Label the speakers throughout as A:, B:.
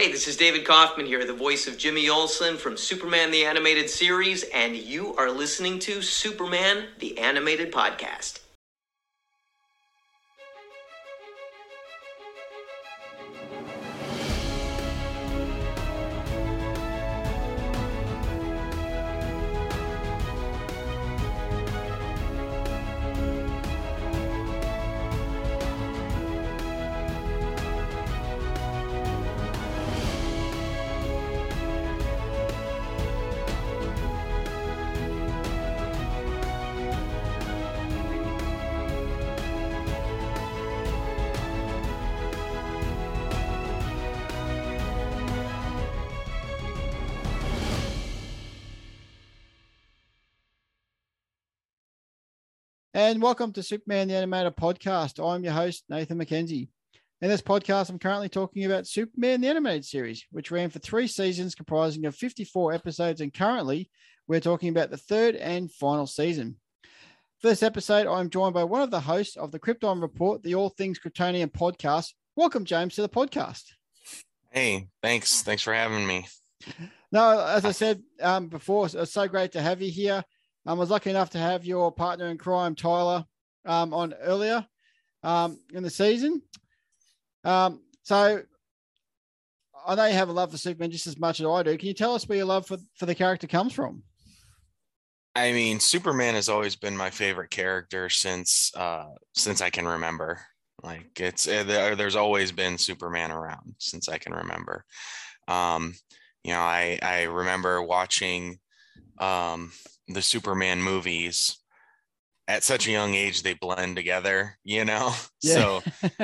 A: Hey, this is David Kaufman here, the voice of Jimmy Olsen from Superman the Animated Series, and you are listening to Superman the Animated Podcast.
B: And welcome to Superman the Animated Podcast. I'm your host, Nathan McKenzie. In this podcast, I'm currently talking about Superman the Animated Series, which ran for 3 seasons comprising of 54 episodes. And currently, we're talking about the 3rd and final season. For this episode, I'm joined by one of the hosts of the Krypton Report, the All Things Kryptonian podcast. Welcome, James, to the podcast.
C: Hey, thanks. Thanks for having me.
B: No, as I said before, it's so great to have you here. I was lucky enough to have your partner in crime, Tyler, on earlier in the season. So I know you have a love for Superman just as much as I do. Can you tell us where your love for the character comes from?
C: I mean, Superman has always been my favorite character since I can remember. Like there's always been Superman around since I can remember. I remember watching the Superman movies at such a young age. They blend together, Yeah. So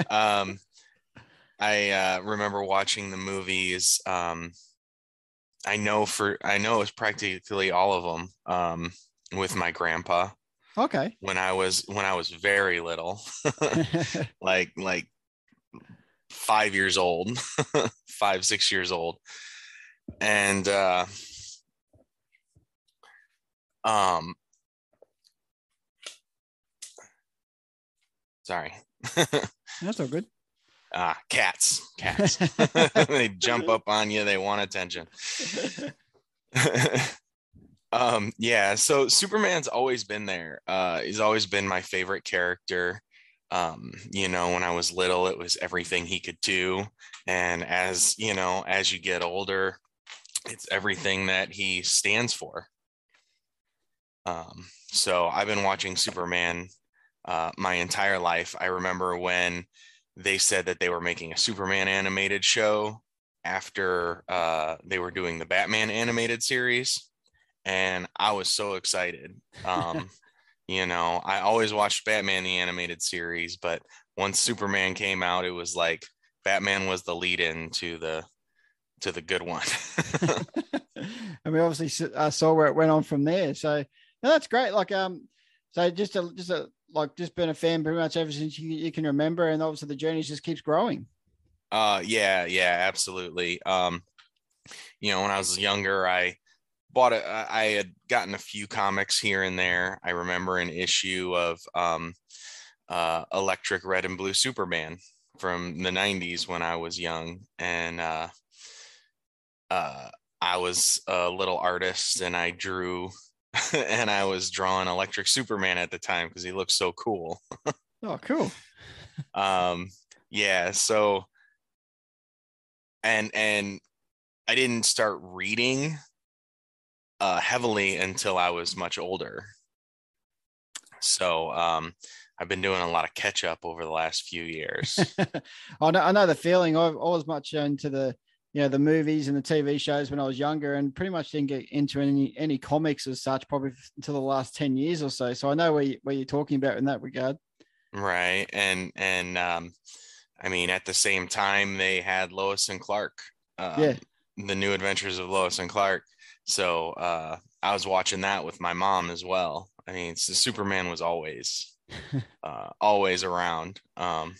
C: I remember watching the movies. I know it was practically all of them with my grandpa.
B: Okay.
C: When I was very little, like 5 years old, 5-6 years old. And sorry.
B: That's all good.
C: Cats. They jump up on you. They want attention. So Superman's always been there. He's always been my favorite character. When I was little, it was everything he could do. And as you get older, it's everything that he stands for. So I've been watching Superman my entire life. I remember when they said that they were making a Superman animated show after they were doing the Batman animated series. And I was so excited. I always watched Batman, the animated series, but once Superman came out, it was like Batman was the lead in to the good one.
B: And we obviously saw where it went on from there. So no, that's great. Like, so just been a fan pretty much ever since you can remember, and obviously the journey just keeps growing.
C: Yeah, absolutely. When I was younger, I had gotten a few comics here and there. I remember an issue of Electric Red and Blue Superman from the 90s when I was young, and I was a little artist, and I drew and I was drawing Electric Superman at the time because he looked so cool.
B: Oh, cool.
C: Yeah. So, and I didn't start reading heavily until I was much older. So, I've been doing a lot of catch up over the last few years.
B: I know the feeling. I was much into the movies and the TV shows when I was younger, and pretty much didn't get into any comics as such, probably until the last 10 years or so. So I know where you're talking about in that regard.
C: Right. And I mean, at the same time, they had Lois and Clark, the New Adventures of Lois and Clark. So I was watching that with my mom as well. I mean, Superman was always around.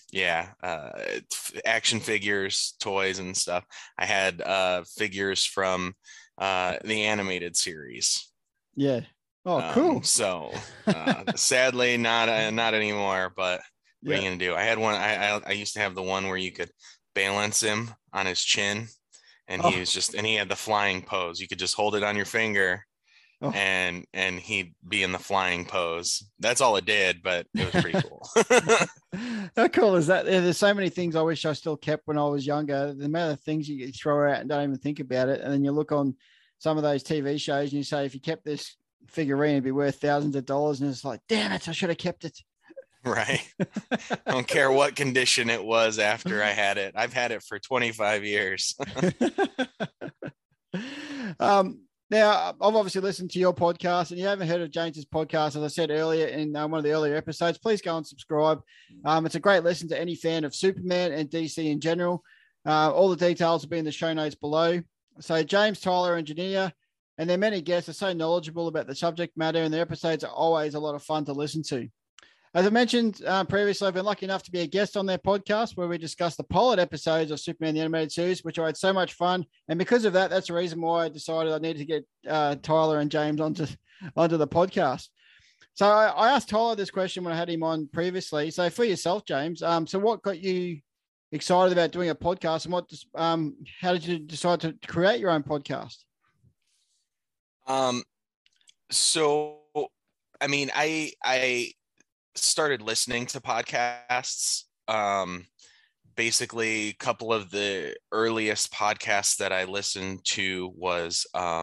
C: Action figures, toys and stuff. I had figures from the animated series.
B: Yeah. Oh, cool.
C: So sadly not anymore, but what are you gonna do? I had one. I used to have the one where you could balance him on his chin, and
B: Oh.
C: he had the flying pose. You could just hold it on your finger,
B: Oh.
C: and he'd be in the flying pose. That's all it did, but it was pretty cool.
B: How cool is that? There's so many things I wish I still kept when I was younger. The amount of things you throw out and don't even think about it. And then you look on some of those TV shows and you say, if you kept this figurine, it'd be worth thousands of dollars. And it's like, damn it, I should have kept it.
C: Right. I don't care what condition it was after I had it. I've had it for 25 years.
B: Now, I've obviously listened to your podcast, and you haven't heard of James's podcast, as I said earlier in one of the earlier episodes, please go and subscribe. It's a great listen to any fan of Superman and DC in general. All the details will be in the show notes below. So James, Tyler, and Jania, and their many guests are so knowledgeable about the subject matter, and their episodes are always a lot of fun to listen to. As I mentioned previously, I've been lucky enough to be a guest on their podcast where we discuss the pilot episodes of Superman the Animated Series, which I had so much fun. And because of that, that's the reason why I decided I needed to get Tyler and James onto the podcast. So I asked Tyler this question when I had him on previously. So for yourself, James, so what got you excited about doing a podcast, and how did you decide to create your own podcast?
C: So, I mean, I started listening to podcasts. Basically, a couple of the earliest podcasts that I listened to was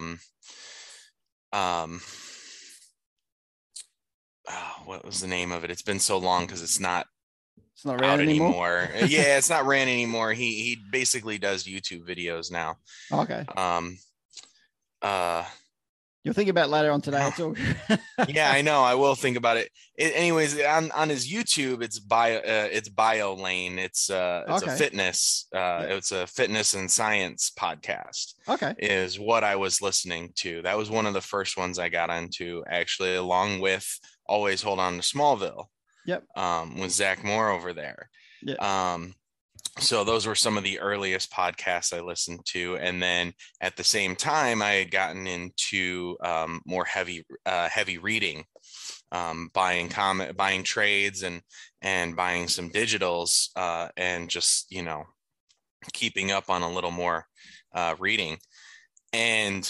C: what was the name of it? It's been so long because it's not
B: out anymore.
C: Yeah, it's not ran anymore. He basically does YouTube videos now.
B: Okay. You'll think about it later on today. It's all...
C: Yeah, I know. I will think about it. Anyways, on his YouTube, it's Bio Lane. It's okay. A fitness. It's a fitness and science podcast.
B: Okay,
C: is what I was listening to. That was one of the first ones I got into, actually, along with Always Hold On to Smallville.
B: Yep.
C: With Zach Moore over there.
B: Yeah.
C: So those were some of the earliest podcasts I listened to. And then at the same time, I had gotten into more heavy reading, buying trades and buying some digitals, and just, keeping up on a little more reading. And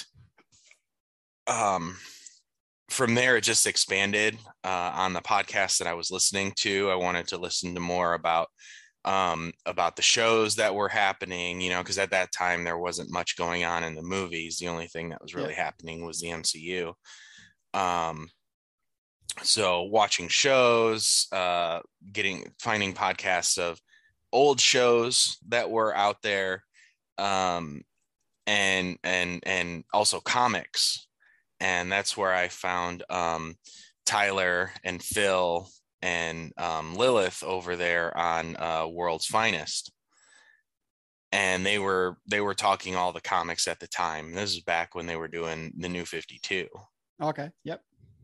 C: from there, it just expanded on the podcast that I was listening to. I wanted to listen to more about the shows that were happening, because at that time there wasn't much going on in the movies. The only thing that was really happening was the MCU. So watching shows, finding podcasts of old shows that were out there, and also comics. And that's where I found Tyler and Phil and Lilith over there on World's Finest, and they were talking all the comics at the time. This is back when they were doing the New 52.
B: Okay. Yep.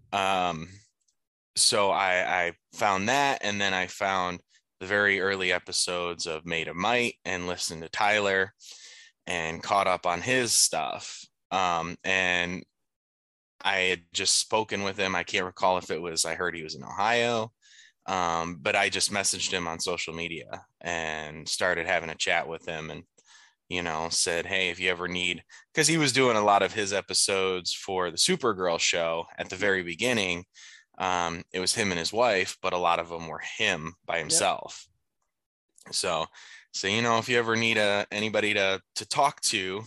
C: So I found that, and then I found the very early episodes of Made of Might and listened to Tyler and caught up on his stuff. And I had just spoken with him. I can't recall if it was, I heard he was in Ohio. But I just messaged him on social media and started having a chat with him, and, said, hey, if you ever need, because he was doing a lot of his episodes for the Supergirl show at the very beginning. It was him and his wife, but a lot of them were him by himself. Yep. So, if you ever need anybody to talk to,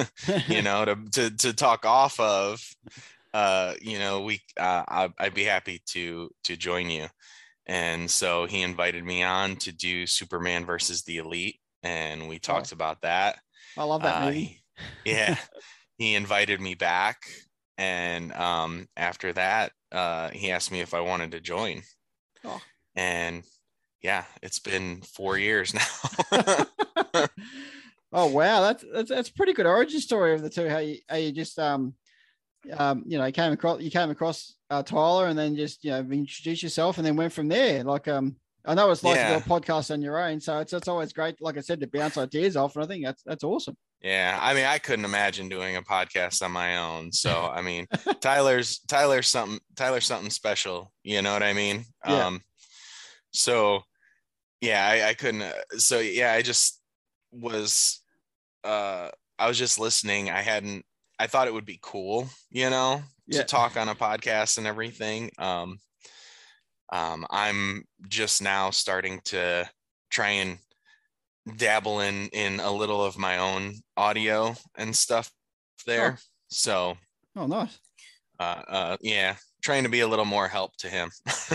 C: to talk off of, I'd be happy to join you. And so he invited me on to do Superman versus the Elite, and we talked about that.
B: I love that movie.
C: Yeah, he invited me back, and after that, he asked me if I wanted to join. Oh. And yeah, it's been 4 years now.
B: Oh wow, that's a pretty good origin story of the two. How you just came across Tyler, and then just introduced yourself, and then went from there. Like I know it's like to do a podcast on your own, so it's always great, like I said, to bounce ideas off, and I think that's awesome.
C: Yeah, I mean, I couldn't imagine doing a podcast on my own. So I mean, Tyler's something special. You know what I mean?
B: Yeah.
C: So yeah, I couldn't. So yeah, I just was I was just listening. I thought it would be cool, to talk on a podcast and everything. I'm just now starting to try and dabble in a little of my own audio and stuff there.
B: Oh.
C: So,
B: nice.
C: Yeah, trying to be a little more help to him.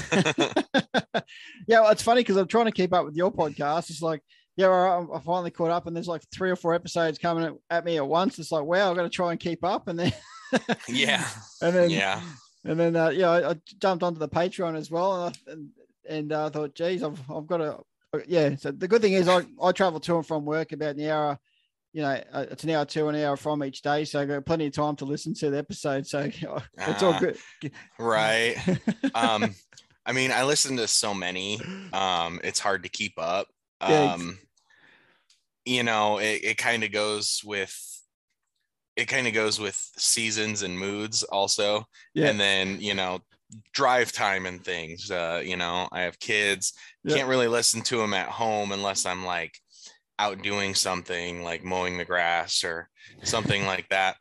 B: Yeah, well, it's funny because I'm trying to keep up with your podcast. It's like, yeah, I finally caught up, and there's like 3 or 4 episodes coming at me at once. It's like, wow, I've got to try and keep up, and then
C: yeah,
B: and then
C: yeah,
B: and then I jumped onto the Patreon as well, and I thought, geez, I've got to, yeah. So the good thing is I travel to and from work about an hour. It's an hour to an hour from each day, so I got plenty of time to listen to the episode. So it's all good,
C: right? I mean, I listen to so many. It's hard to keep up. It kind of goes with seasons and moods also. Yeah. And then, drive time and things. I have kids. Yeah. Can't really listen to them at home unless I'm like out doing something like mowing the grass or something like that.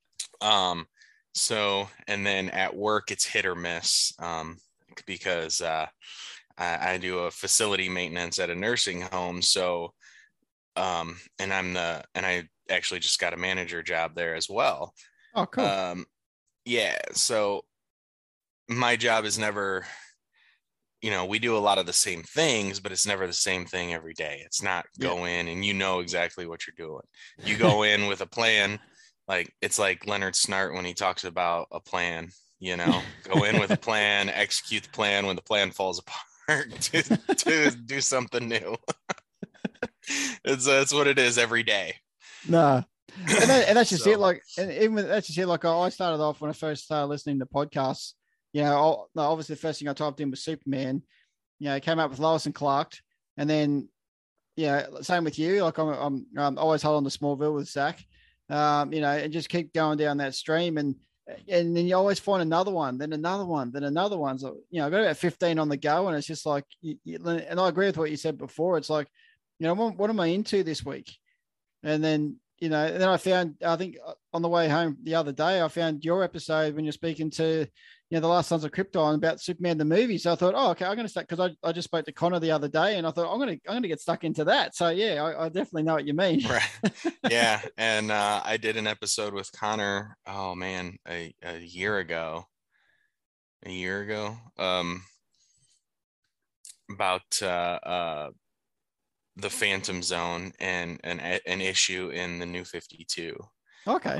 C: So, and then at work it's hit or miss, because I do a facility maintenance at a nursing home. So, and I actually just got a manager job there as well.
B: Oh, cool.
C: Yeah. So my job is never, we do a lot of the same things, but it's never the same thing every day. It's not go in and exactly what you're doing. You go in with a plan. Like it's like Leonard Snart when he talks about a plan, go in with a plan, execute the plan. When the plan falls apart, to do something new. That's what it is every day.
B: No, and that's just it. Like, and even that's just it. Like, I started off when I first started listening to podcasts. Obviously the first thing I typed in was Superman. Came up with Lois and Clark, and then same with you. Like I'm always hold on to Smallville with Zach. And just keep going down that stream, and then you always find another one, then another one, then another one. So I got about 15 on the go, and it's just like, and I agree with what you said before. It's like, what am I into this week? And then and then I think on the way home the other day, I found your episode when you're speaking to The Last Sons of Krypton about Superman the movie. So I thought, oh, okay, I'm going to start, because I just spoke to Connor the other day, and I thought I'm going to get stuck into that. So yeah, I definitely know what you mean.
C: Right. Yeah, and I did an episode with Connor. Oh man, a year ago. About the Phantom Zone and an issue in the New 52.
B: Okay.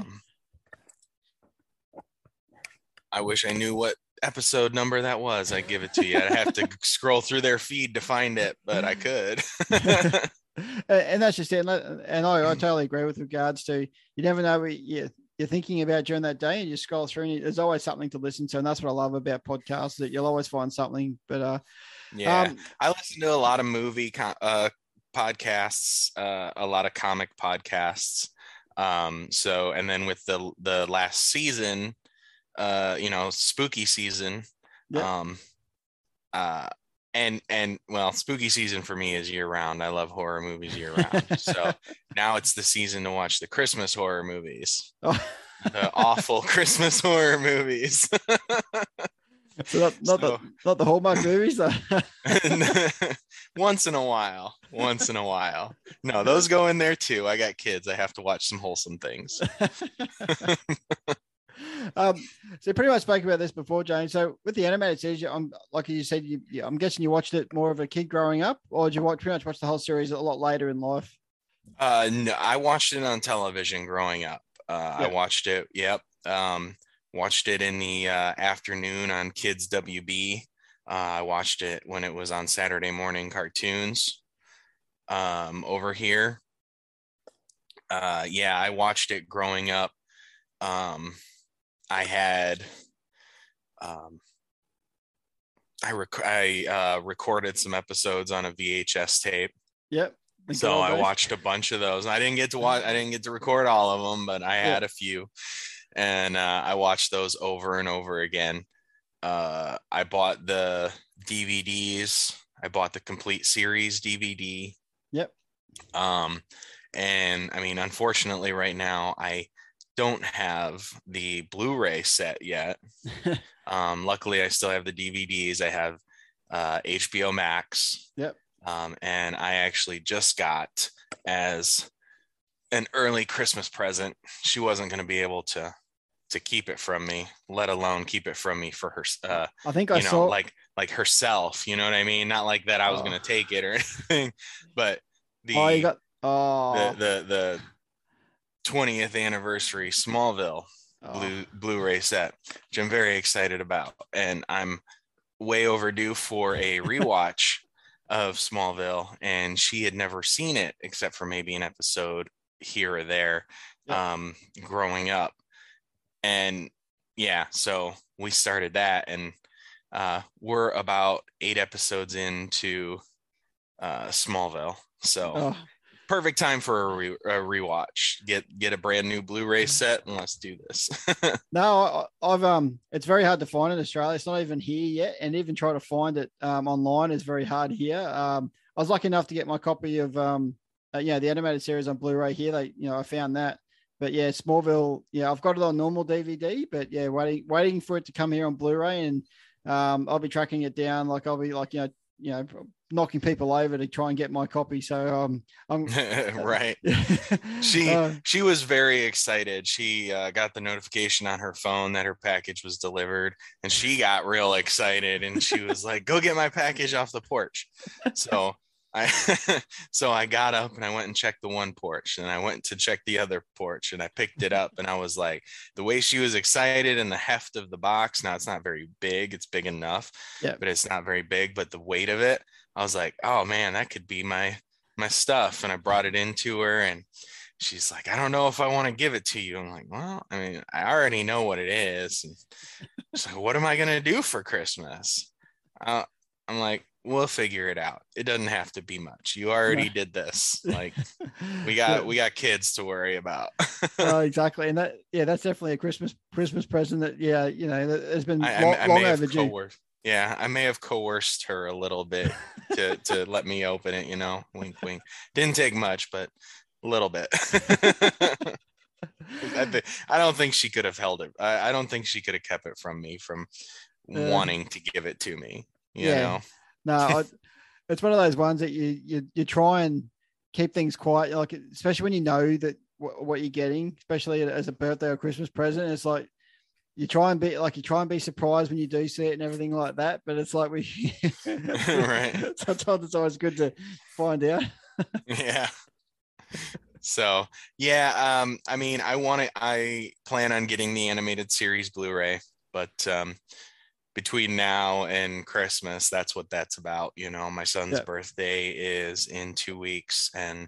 C: I wish I knew what episode number that was. I'd give it to you. I'd have to scroll through their feed to find it, but I could.
B: And that's just it. And I totally agree with regards to, you never know what you're thinking about during that day, and you scroll through and there's always something to listen to. And that's what I love about podcasts, that you'll always find something. But
C: I listen to a lot of movie podcasts, a lot of comic podcasts. So, and then with the last season, spooky season, and well, spooky season for me is year round. I love horror movies year round. So now it's the season to watch the Christmas horror movies, the awful Christmas horror movies.
B: So not the Hallmark movies.
C: Once in a while. No, those go in there too. I got kids. I have to watch some wholesome things.
B: So pretty much spoke about this before, James. So with the animated series, like you said, I'm guessing you watched it more of a kid growing up, or did you pretty much watch the whole series a lot later in life?
C: No, I watched it on television growing up. I watched it. Yep. Watched it in the afternoon on Kids WB. I watched it when it was on Saturday morning cartoons over here. I watched it growing up. I had I recorded some episodes on a VHS tape.
B: Yep.
C: So I watched a bunch of those. I didn't get to record all of them, but I had a few. And I watched those over and over again. I bought the DVDs. I bought the complete series DVD.
B: Yep.
C: And I mean, unfortunately, right now I don't have the Blu-ray set yet. Luckily, I still have the DVDs. I have HBO Max.
B: Yep.
C: And I actually just got, as an early Christmas present, she wasn't going to be able to keep it from me, let alone keep it from me for her,
B: I think I saw
C: like herself, you know what I mean? Not like that I was going to take it or anything, but
B: you got
C: the 20th anniversary Smallville Blu-ray set, which I'm very excited about, and I'm way overdue for a rewatch of Smallville, and she had never seen it except for maybe an episode here or there.
B: Yep.
C: Growing up. And yeah, so we started that, and we're about 8 episodes into Smallville. So perfect time for a rewatch. Get a brand new Blu-ray set and let's do this.
B: No, I've it's very hard to find in Australia. It's not even here yet, and even try to find it online is very hard here. I was lucky enough to get my copy of the animated series on Blu-ray here. I found that. But yeah, Smallville, I've got it on normal DVD, but yeah, waiting for it to come here on Blu-ray, and I'll be tracking it down. Like I'll be like, knocking people over to try and get my copy. So I'm
C: right. She was very excited. She got the notification on her phone that her package was delivered, and she got real excited, and she was like, "Go get my package off the porch." So I got up and I went and checked the one porch, and I went to check the other porch, and I picked it up, and I was like, the way she was excited, and the heft of the box. Now it's not very big. It's big enough, but it's not very big, but the weight of it, I was like, oh man, that could be my stuff. And I brought it into her, and she's like, I don't know if I want to give it to you. I'm like, well, I mean, I already know what it is. And she's like, what am I going to do for Christmas? I'm like, we'll figure it out. It doesn't have to be much. You already did this. Like we got kids to worry about.
B: Exactly. And that's definitely a Christmas present that, that has been long overdue.
C: I may have coerced her a little bit to let me open it, wink, wink. Didn't take much, but a little bit. I don't think she could have held it. I don't think she could have kept it from me from wanting to give it to me, you know?
B: No, it's one of those ones that you try and keep things quiet, like especially when you know that what you're getting, especially as a birthday or Christmas present. It's like you try and be surprised when you do see it and everything like that. But it's like
C: right.
B: Sometimes it's always good to find out.
C: Yeah. So yeah, I mean, I plan on getting the animated series Blu-ray, but between now and Christmas, that's what that's about. My son's birthday is in 2 weeks, and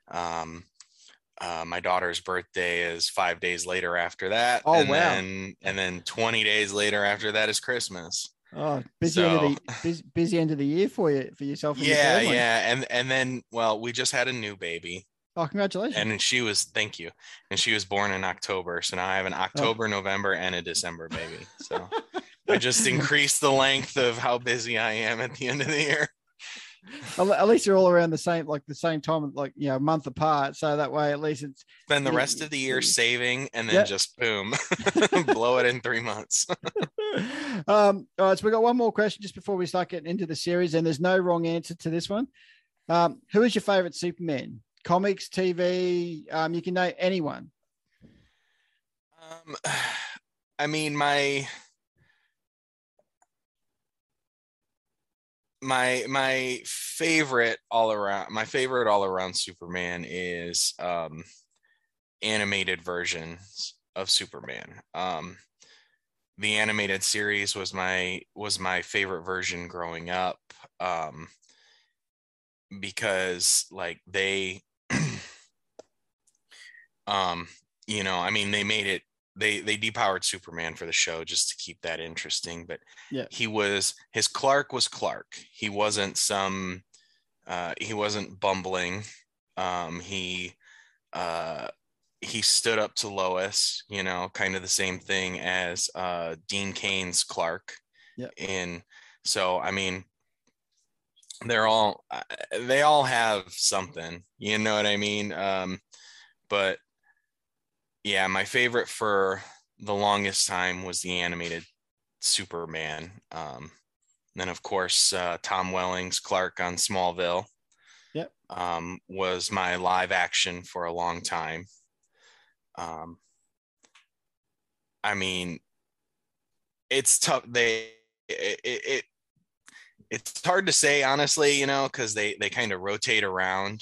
C: my daughter's birthday is 5 days later after that.
B: Oh,
C: and
B: wow.
C: then 20 days later after that is Christmas.
B: Oh, busy end of the year for yourself. And
C: yeah.
B: your family.
C: Yeah. And then, well, we just had a new baby.
B: Oh, congratulations.
C: And thank you. And she was born in October. So now I have an October, November, and a December baby. So I just increased the length of how busy I am at the end of the year.
B: At least you're all around the same time, a month apart. So that way, at least it's
C: spend the rest of the year saving, and then just boom, blow it in 3 months.
B: All right. So we got one more question just before we start getting into the series, and there's no wrong answer to this one. Who is your favorite Superman? Comics, TV, you can name anyone.
C: I mean, my favorite all around Superman is animated versions of Superman. The animated series was my favorite version growing up, because like they I mean, they made it, they depowered Superman for the show just to keep that interesting, but his Clark was Clark. He wasn't he wasn't bumbling. He stood up to Lois, kind of the same thing as Dean Cain's Clark.
B: Yeah.
C: And so, I mean, they all have something, you know what I mean? But yeah, my favorite for the longest time was the animated Superman. Then of course, Tom Welling's Clark on Smallville
B: Yep.
C: was my live action for a long time. I mean, it's tough. It's hard to say honestly, because they kind of rotate around.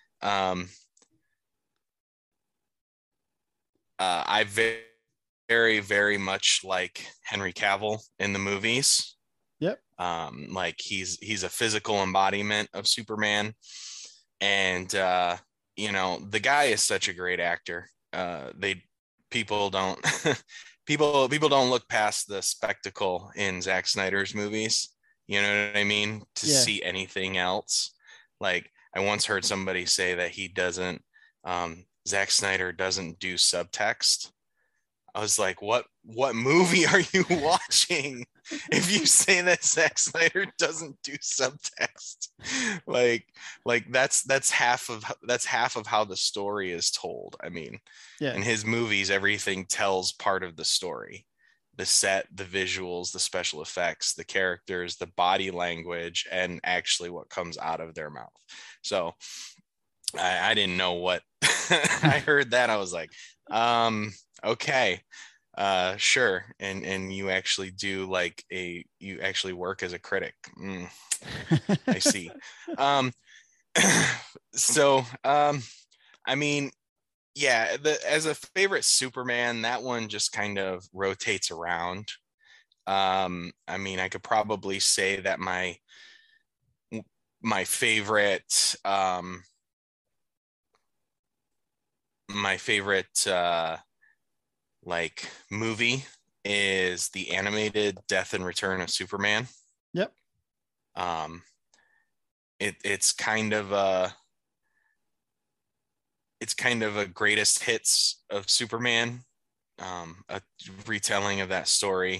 C: I very, very much like Henry Cavill in the movies.
B: Yep.
C: Like he's a physical embodiment of Superman, and the guy is such a great actor. They people don't people don't look past the spectacle in Zack Snyder's movies. You know what I mean? To see anything else. Like I once heard somebody say that he doesn't. Zack Snyder doesn't do subtext. I was like, what movie are you watching if you say that Zack Snyder doesn't do subtext? Like that's half of how the story is told. I mean, in his movies, everything tells part of the story. The set, the visuals, the special effects, the characters, the body language, and actually what comes out of their mouth. So I didn't know what I heard that. I was like, okay, sure. And you actually do you actually work as a critic. I see. So, I mean, yeah, as a favorite Superman, that one just kind of rotates around. I mean, I could probably say that my favorite, movie is the animated Death and Return of Superman.
B: Yep.
C: It's kind of a greatest hits of Superman, a retelling of that story.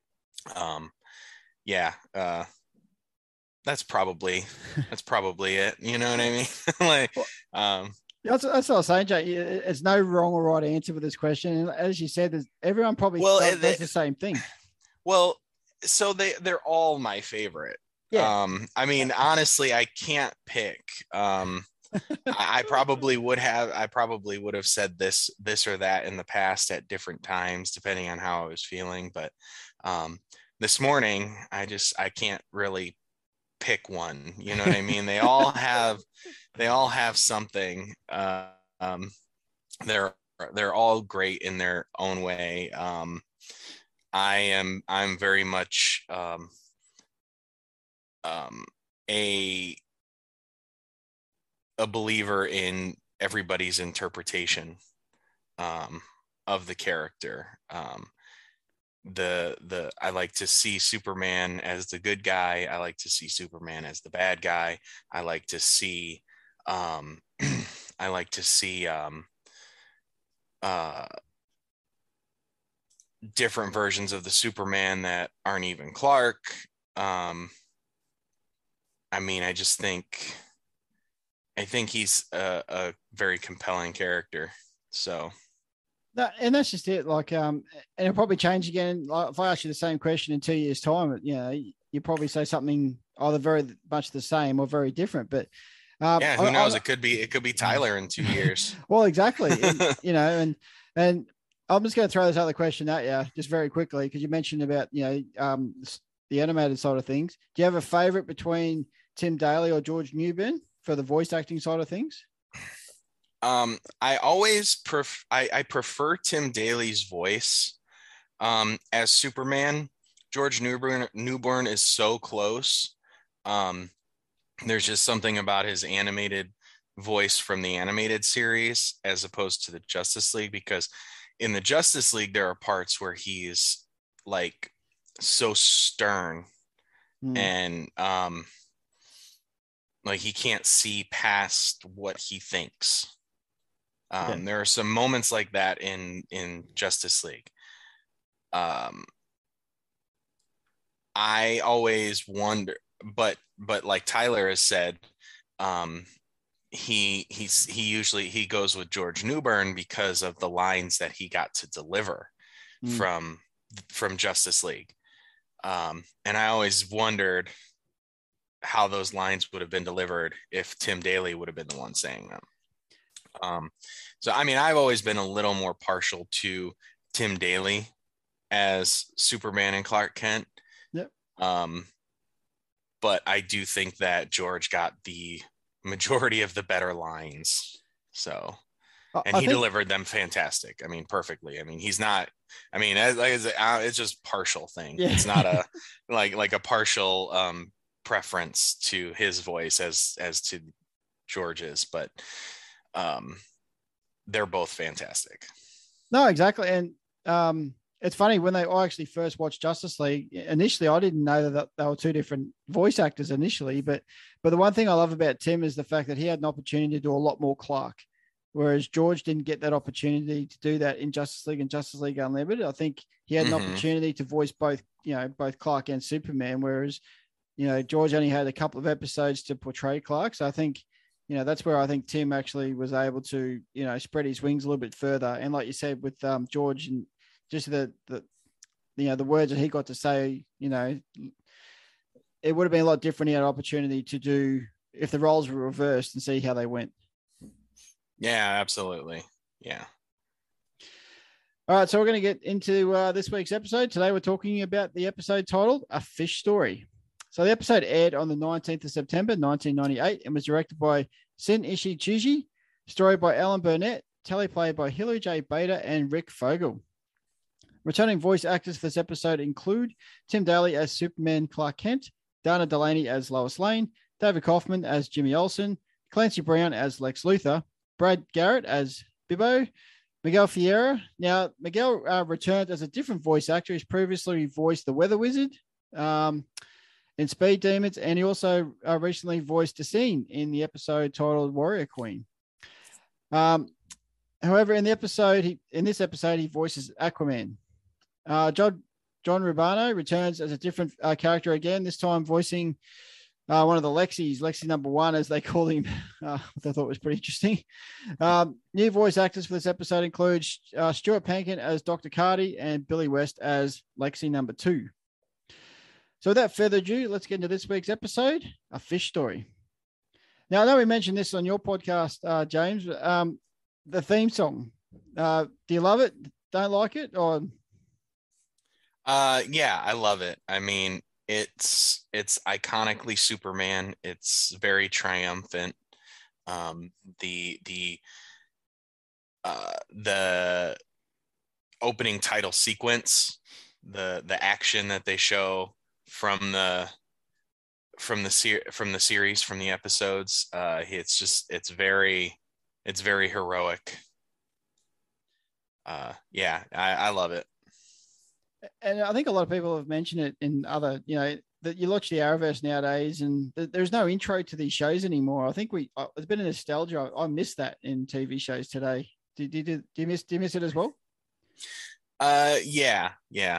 C: That's probably it. You know what I mean?
B: That's what I was saying, Jay. It's no wrong or right answer for this question. And as you said, everyone probably does the same thing.
C: Well, so they're all my favorite. Yeah. I mean, honestly, I can't pick. I probably would have said this or that in the past at different times, depending on how I was feeling. But this morning, I can't really pick one. You know what I mean? They all have something. They're all great in their own way. I'm very much a believer in everybody's interpretation of the character. I like to see Superman as the good guy. I like to see Superman as the bad guy. I like to see different versions of the Superman that aren't even Clark. I mean, I think he's a very compelling character. So,
B: and that's just it. Like, and it'll probably change again. Like, if I ask you the same question in 2 years' time, you probably say something either very much the same or very different. But
C: who knows? It could be Tyler in 2 years.
B: Well, exactly. and I'm just going to throw this other question at you just very quickly because you mentioned about the animated side of things. Do you have a favorite between Tim Daly or George Newbern for the voice acting side of things?
C: I always prefer Tim Daly's voice as Superman. George Newbern is so close. There's just something about his animated voice from the animated series as opposed to the Justice League, because in the Justice League there are parts where he's like so stern and like he can't see past what he thinks. There are some moments like that in Justice League. I always wonder, but like Tyler has said, he usually goes with George Newbern because of the lines that he got to deliver from Justice League. And I always wondered how those lines would have been delivered if Tim Daly would have been the one saying them. So, I mean, I've always been a little more partial to Tim Daly as Superman and Clark Kent.
B: Yep.
C: But I do think that George got the majority of the better lines. So, and he delivered them fantastic. I mean, perfectly. I mean, he's not, I mean, it's just partial thing. Yeah. It's not a, like a partial, preference to his voice as to George's, but they're both fantastic.
B: No, exactly. And it's funny, when I actually first watched Justice League, initially I didn't know that they were two different voice actors initially, but the one thing I love about Tim is the fact that he had an opportunity to do a lot more Clark, whereas George didn't get that opportunity to do that in Justice League and Justice League Unlimited. I think he had an opportunity to voice both Clark and Superman, whereas George only had a couple of episodes to portray Clark. So I think, that's where I think Tim actually was able to, spread his wings a little bit further. And like you said, with George and just the words that he got to say, it would have been a lot different. He had an opportunity to do if the roles were reversed and see how they went.
C: Yeah, absolutely. Yeah.
B: All right. So we're going to get into this week's episode. Today, we're talking about the episode titled A Fish Story. So the episode aired on the 19th of September, 1998, and was directed by Sin Ishizuchi, story by Alan Burnett, teleplay by Hilary J. Bader and Rick Fogel. Returning voice actors for this episode include Tim Daly as Superman Clark Kent, Dana Delaney as Lois Lane, David Kaufman as Jimmy Olsen, Clancy Brown as Lex Luthor, Brad Garrett as Bibbo, Miguel Ferreira. Now, Miguel returned as a different voice actor. He's previously voiced the Weather Wizard in Speed Demons, and he also recently voiced Destine in the episode titled Warrior Queen. However, in this episode, he voices Aquaman. John Rubano returns as a different character again, this time voicing one of the Lexi #1, as they call him, which I thought was pretty interesting. New voice actors for this episode include Stuart Pankin as Dr. Carty and Billy West as Lexi #2. So without further ado, let's get into this week's episode, A Fish Story. Now, I know we mentioned this on your podcast, James, the theme song. Do you love it? Don't like it? Or...
C: Yeah, I love it. I mean, it's iconically Superman. It's very triumphant. The opening title sequence, the action that they show from the series, from the episodes, it's very heroic. Yeah, I love it.
B: And I think a lot of people have mentioned it in other, that you watch the Arrowverse nowadays, and there's no intro to these shows anymore. I think it's been a nostalgia. I miss that in TV shows today. Do you miss it as well?
C: Yeah.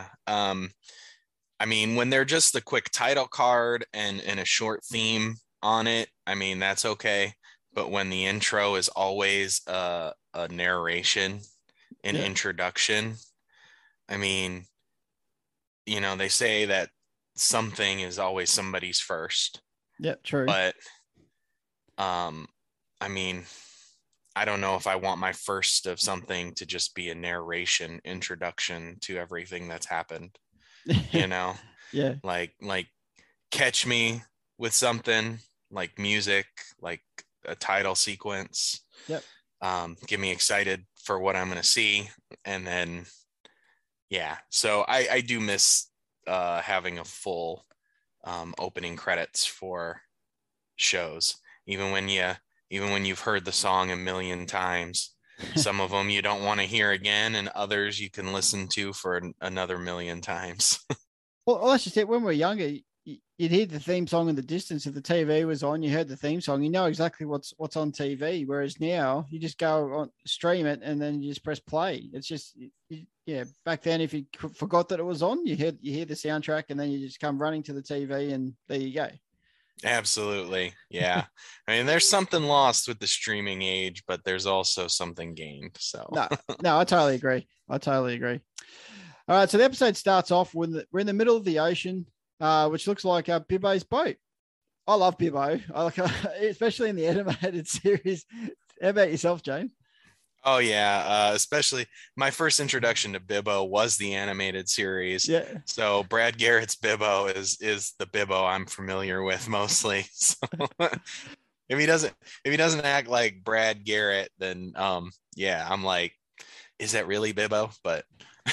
C: I mean, when they're just the quick title card and a short theme on it, I mean, that's okay. But when the intro is always a narration, an introduction, I mean, they say that something is always somebody's first.
B: Yeah, true.
C: But, I mean, I don't know if I want my first of something to just be a narration introduction to everything that's happened.
B: Yeah.
C: Like catch me with something like music, like a title sequence.
B: Yep.
C: Get me excited for what I'm going to see. And then, yeah. So I do miss having a full opening credits for shows, even when you've heard the song a million times. Some of them you don't want to hear again, and others you can listen to for another million times.
B: Well, that's just it. When we were younger, you'd hear the theme song in the distance. If the TV was on, you heard the theme song. You know exactly what's on TV. Whereas now, you just go on, stream it, and then you just press play. It's just, back then, if you forgot that it was on, you hear the soundtrack, and then you just come running to the TV, and there you go.
C: Absolutely. Yeah. I mean, there's something lost with the streaming age, but there's also something gained. So
B: No, I totally agree. I totally agree. All right, so the episode starts off when we're in the middle of the ocean, which looks like Bibbo's boat. I love Bibbo, especially in the animated series. How about yourself, James?
C: Oh yeah, especially my first introduction to Bibbo was the animated series.
B: Yeah.
C: So Brad Garrett's Bibbo is the Bibbo I'm familiar with mostly. So if he doesn't act like Brad Garrett, then yeah, I'm like, is that really Bibbo? But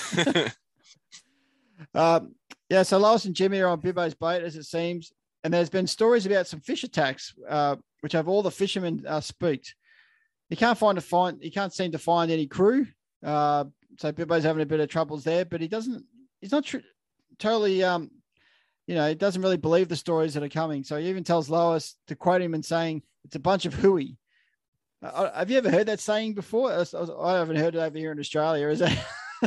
B: yeah, so Lois and Jimmy are on Bibbo's boat, as it seems, and there's been stories about some fish attacks, which have all the fishermen spooked. He can't seem to find any crew. So Bibbo's having a bit of troubles there, but he's not totally, he doesn't really believe the stories that are coming. So he even tells Lois to quote him and saying, it's a bunch of hooey. Have you ever heard that saying before? I haven't heard it over here in Australia. Is that?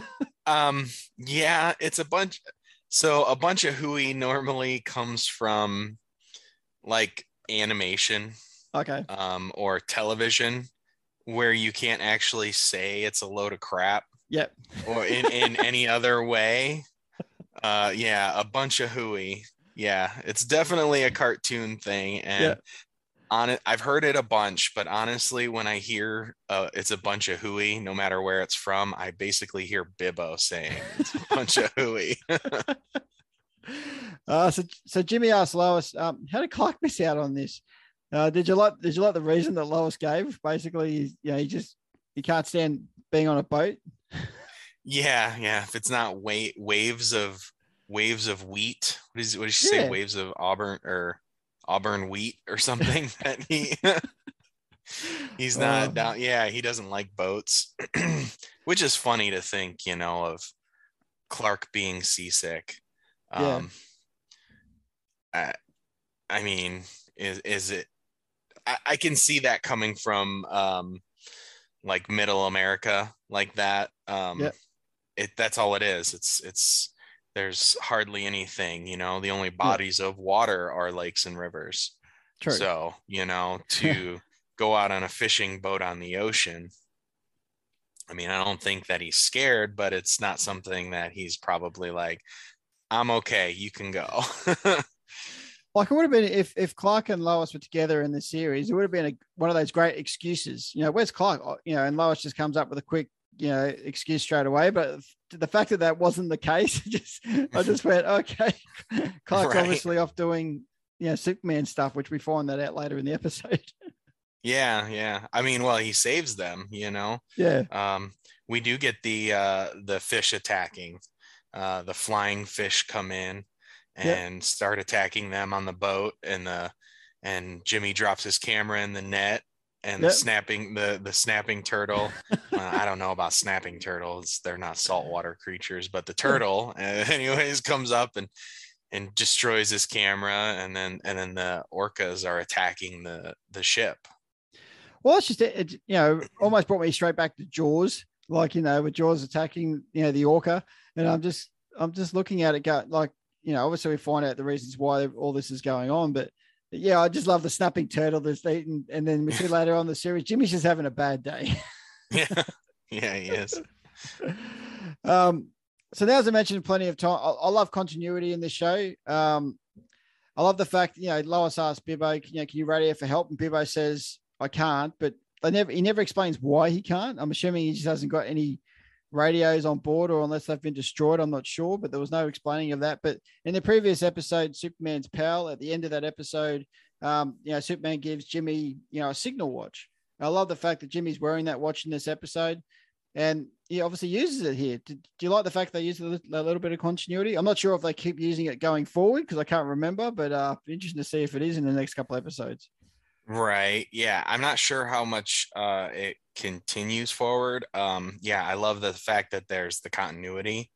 C: Yeah, it's a bunch. So a bunch of hooey normally comes from like animation,
B: Okay.
C: or television, where you can't actually say it's a load of crap.
B: Yep.
C: Or in any other way. Yeah, a bunch of hooey. Yeah, it's definitely a cartoon thing. And on it, I've heard it a bunch, but honestly, when I hear it's a bunch of hooey, no matter where it's from, I basically hear Bibbo saying it's a bunch of hooey.
B: So Jimmy asked Lois, how did Clark miss out on this? Did you like the reason that Lois gave? Basically, he can't stand being on a boat.
C: Yeah. If it's not waves of wheat, what did you say? Waves of Auburn wheat or something that he's not down. Yeah, he doesn't like boats, which is funny to think, of Clark being seasick.
B: Yeah.
C: I mean, is it? I can see that coming from like middle America, like that. That's all it is. It's there's hardly anything, the only bodies of water are lakes and rivers.
B: True.
C: So, to go out on a fishing boat on the ocean, I mean, I don't think that he's scared, but it's not something that he's probably like, I'm okay, you can go.
B: Like it would have been if Clark and Lois were together in the series, it would have been one of those great excuses. Where's Clark? And Lois just comes up with a quick, excuse straight away. But the fact that wasn't the case, I just went, okay, Clark's obviously off doing, Superman stuff, which we find that out later in the episode.
C: Yeah. I mean, well, he saves them,
B: Yeah.
C: We do get the fish attacking. The flying fish come in and start attacking them on the boat, and Jimmy drops his camera in the net, and the snapping turtle. I don't know about snapping turtles; they're not saltwater creatures, but the turtle, anyways, comes up and destroys his camera, and then the orcas are attacking the ship.
B: Well, it's just it almost brought me straight back to Jaws, like with Jaws attacking the orca, and I'm just looking at it like. Obviously we find out the reasons why all this is going on, but yeah, I just love the snapping turtle that's eaten. And then we see later on in the series, Jimmy's just having a bad day.
C: Yeah, he is.
B: So now, as I mentioned plenty of time, I love continuity in this show. I love the fact, Lois asked Bibbo, can you radio for help? And Bibbo says, I can't, but he never explains why he can't. I'm assuming he just hasn't got any radios on board, or unless they've been destroyed, I'm not sure, but there was no explaining of that. But in the previous episode, Superman's pal, at the end of that episode, Superman gives Jimmy, a signal watch. I love the fact that Jimmy's wearing that watch in this episode, and he obviously uses it here. Do you like the fact they use a little bit of continuity? I'm not sure if they keep using it going forward because I can't remember, but interesting to see if it is in the next couple episodes.
C: Right. Yeah. I'm not sure how much it continues forward. Yeah, I love the fact that there's the continuity.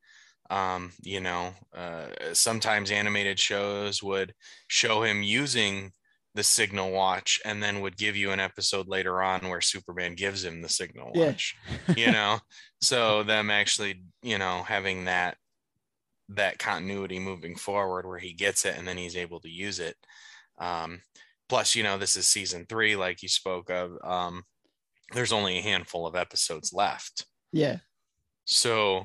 C: Sometimes animated shows would show him using the signal watch and then would give you an episode later on where Superman gives him the signal watch. So them actually, having that continuity moving forward where he gets it and then he's able to use it. Plus, this is season 3, like you spoke of. There's only a handful of episodes left.
B: Yeah.
C: So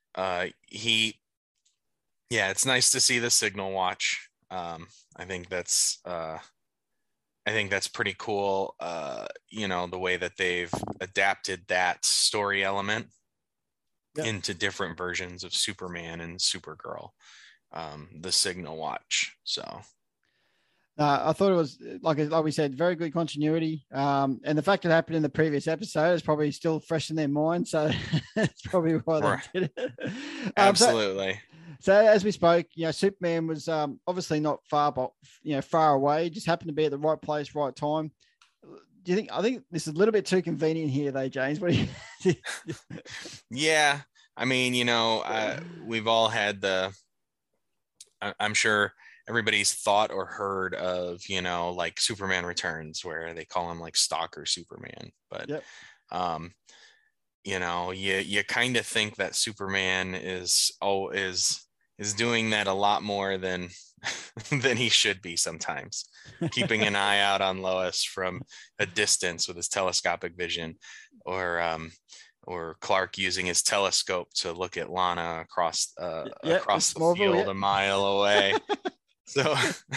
C: it's nice to see the Signal Watch. I think that's pretty cool. The way that they've adapted that story element into different versions of Superman and Supergirl, the Signal Watch. So
B: I thought it was like we said, very good continuity. And the fact it happened in the previous episode is probably still fresh in their mind. So that's probably why they did it.
C: Absolutely.
B: So as we spoke, Superman was obviously not far away. Just happened to be at the right place, right time. Do you think? I think this is a little bit too convenient here, though, James. What do you?
C: Yeah, I mean, we've all had I'm sure everybody's thought or heard of, like Superman Returns, where they call him like Stalker Superman. But, you kind of think that Superman is doing that a lot more than he should be sometimes, keeping an eye out on Lois from a distance with his telescopic vision, or Clark using his telescope to look at Lana across the field a mile away. So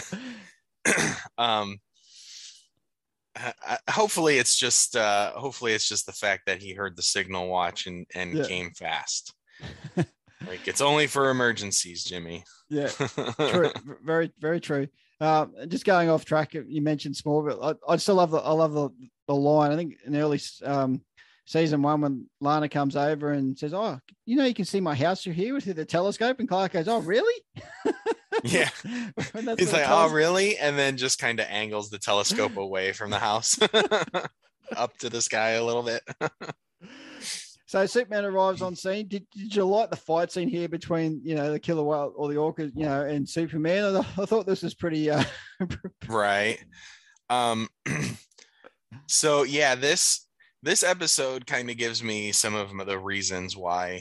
C: hopefully it's just the fact that he heard the Signal Watch and came fast. Like, it's only for emergencies, Jimmy.
B: Yeah, true. Very, very true. Just going off track, you mentioned Smallville. I still love the line. I think in early season 1, when Lana comes over and says, "Oh, you can see my house through here with the telescope," and Clark goes, "Oh, really?"
C: Yeah. He's like, "Oh, really?" And then just kind of angles the telescope away from the house up to the sky a little bit.
B: So Superman arrives on scene. Did you like the fight scene here between, the killer whale or the orca, and Superman? I thought this was pretty
C: right. So yeah, this episode kind of gives me some of the reasons why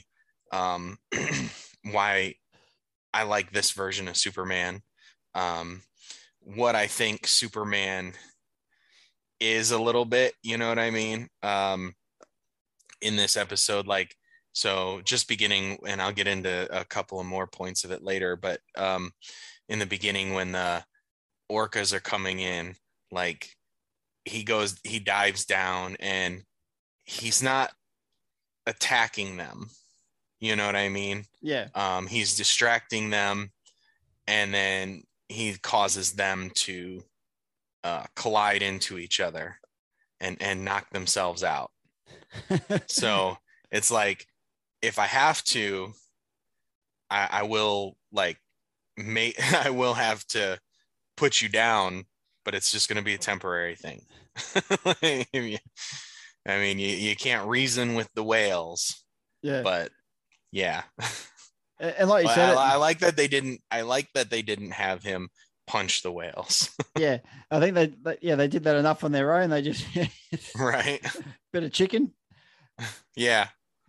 C: why I like this version of Superman. What I think Superman is a little bit, you know what I mean? In this episode, like, so just beginning, and I'll get into a couple of more points of it later, but in the beginning, when the orcas are coming in, like, he dives down and he's not attacking them, you know what I mean?
B: Yeah.
C: He's distracting them, and then he causes them to collide into each other and knock themselves out. So it's like, if I have to, I will I will have to put you down, but it's just going to be a temporary thing. I mean, you can't reason with the whales.
B: Yeah.
C: But yeah.
B: And like you said,
C: I like that they didn't have him punch the whales.
B: Yeah, I think they did that enough on their own. They just
C: right.
B: Bit of chicken.
C: Yeah.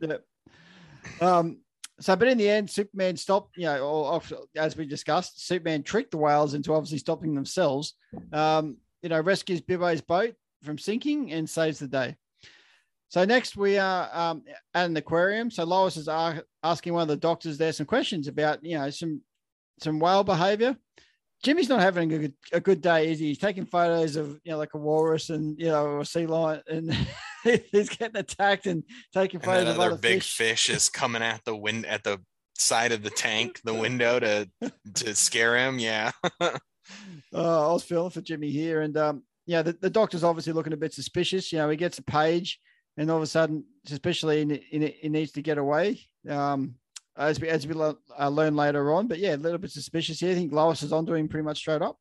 B: So, but in the end, Superman stopped, or as we discussed, Superman tricked the whales into obviously stopping themselves. Rescues Bibbo's boat from sinking and saves the day. So next we are at an aquarium. So Lois is asking one of the doctors there some questions about, some whale behavior. Jimmy's not having a good day, is he? He's taking photos of, like a walrus and, a sea lion, and he's getting attacked and taking photos of other
C: big fish is coming at the side of the tank, the window to scare him. Yeah.
B: I was feeling for Jimmy here. And, the doctor's obviously looking a bit suspicious. He gets a page and all of a sudden, suspiciously, he needs to get away. As we learn later on, but yeah, a little bit suspicious here. I think Lois is onto him pretty much straight up.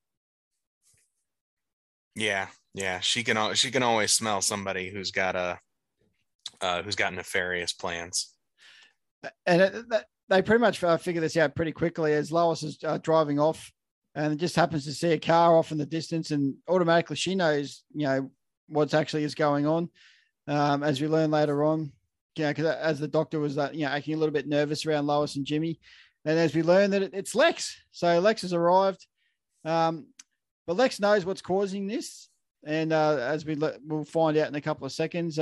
B: Yeah, she can always smell somebody who's got nefarious plans. And they pretty much figure this out pretty quickly as Lois is driving off, and just happens to see a car off in the distance, and automatically she knows what's actually is going on. As we learn later on. Because as the doctor was, acting a little bit nervous around Lois and Jimmy. And as we learn that it's Lex. So Lex has arrived. but Lex knows what's causing this, and as we'll find out in a couple of seconds.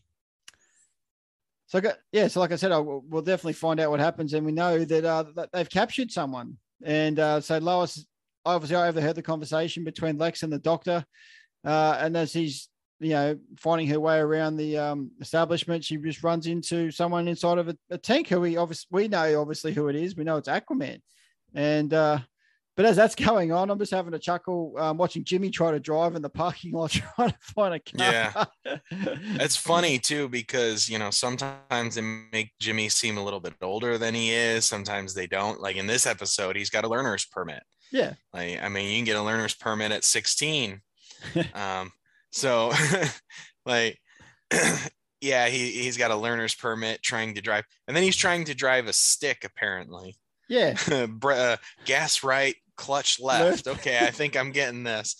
B: So like I said, we'll definitely find out what happens, and we know that they've captured someone, and so Lois, obviously, I overheard the conversation between Lex and the Doctor, and as he's finding her way around the establishment, she just runs into someone inside of a tank who we know obviously who it is. We know it's Aquaman, and but as that's going on, I'm just having a chuckle watching Jimmy try to drive in the parking lot trying to find a car.
C: Yeah, that's funny too, because sometimes they make Jimmy seem a little bit older than he is. Sometimes they don't. Like in this episode, he's got a learner's permit.
B: Yeah,
C: like I mean, you can get a learner's permit at 16. So like yeah, he's got a learner's permit trying to drive, and then he's trying to drive a stick apparently.
B: Yeah.
C: Gas right, clutch left. Okay, I think I'm getting this.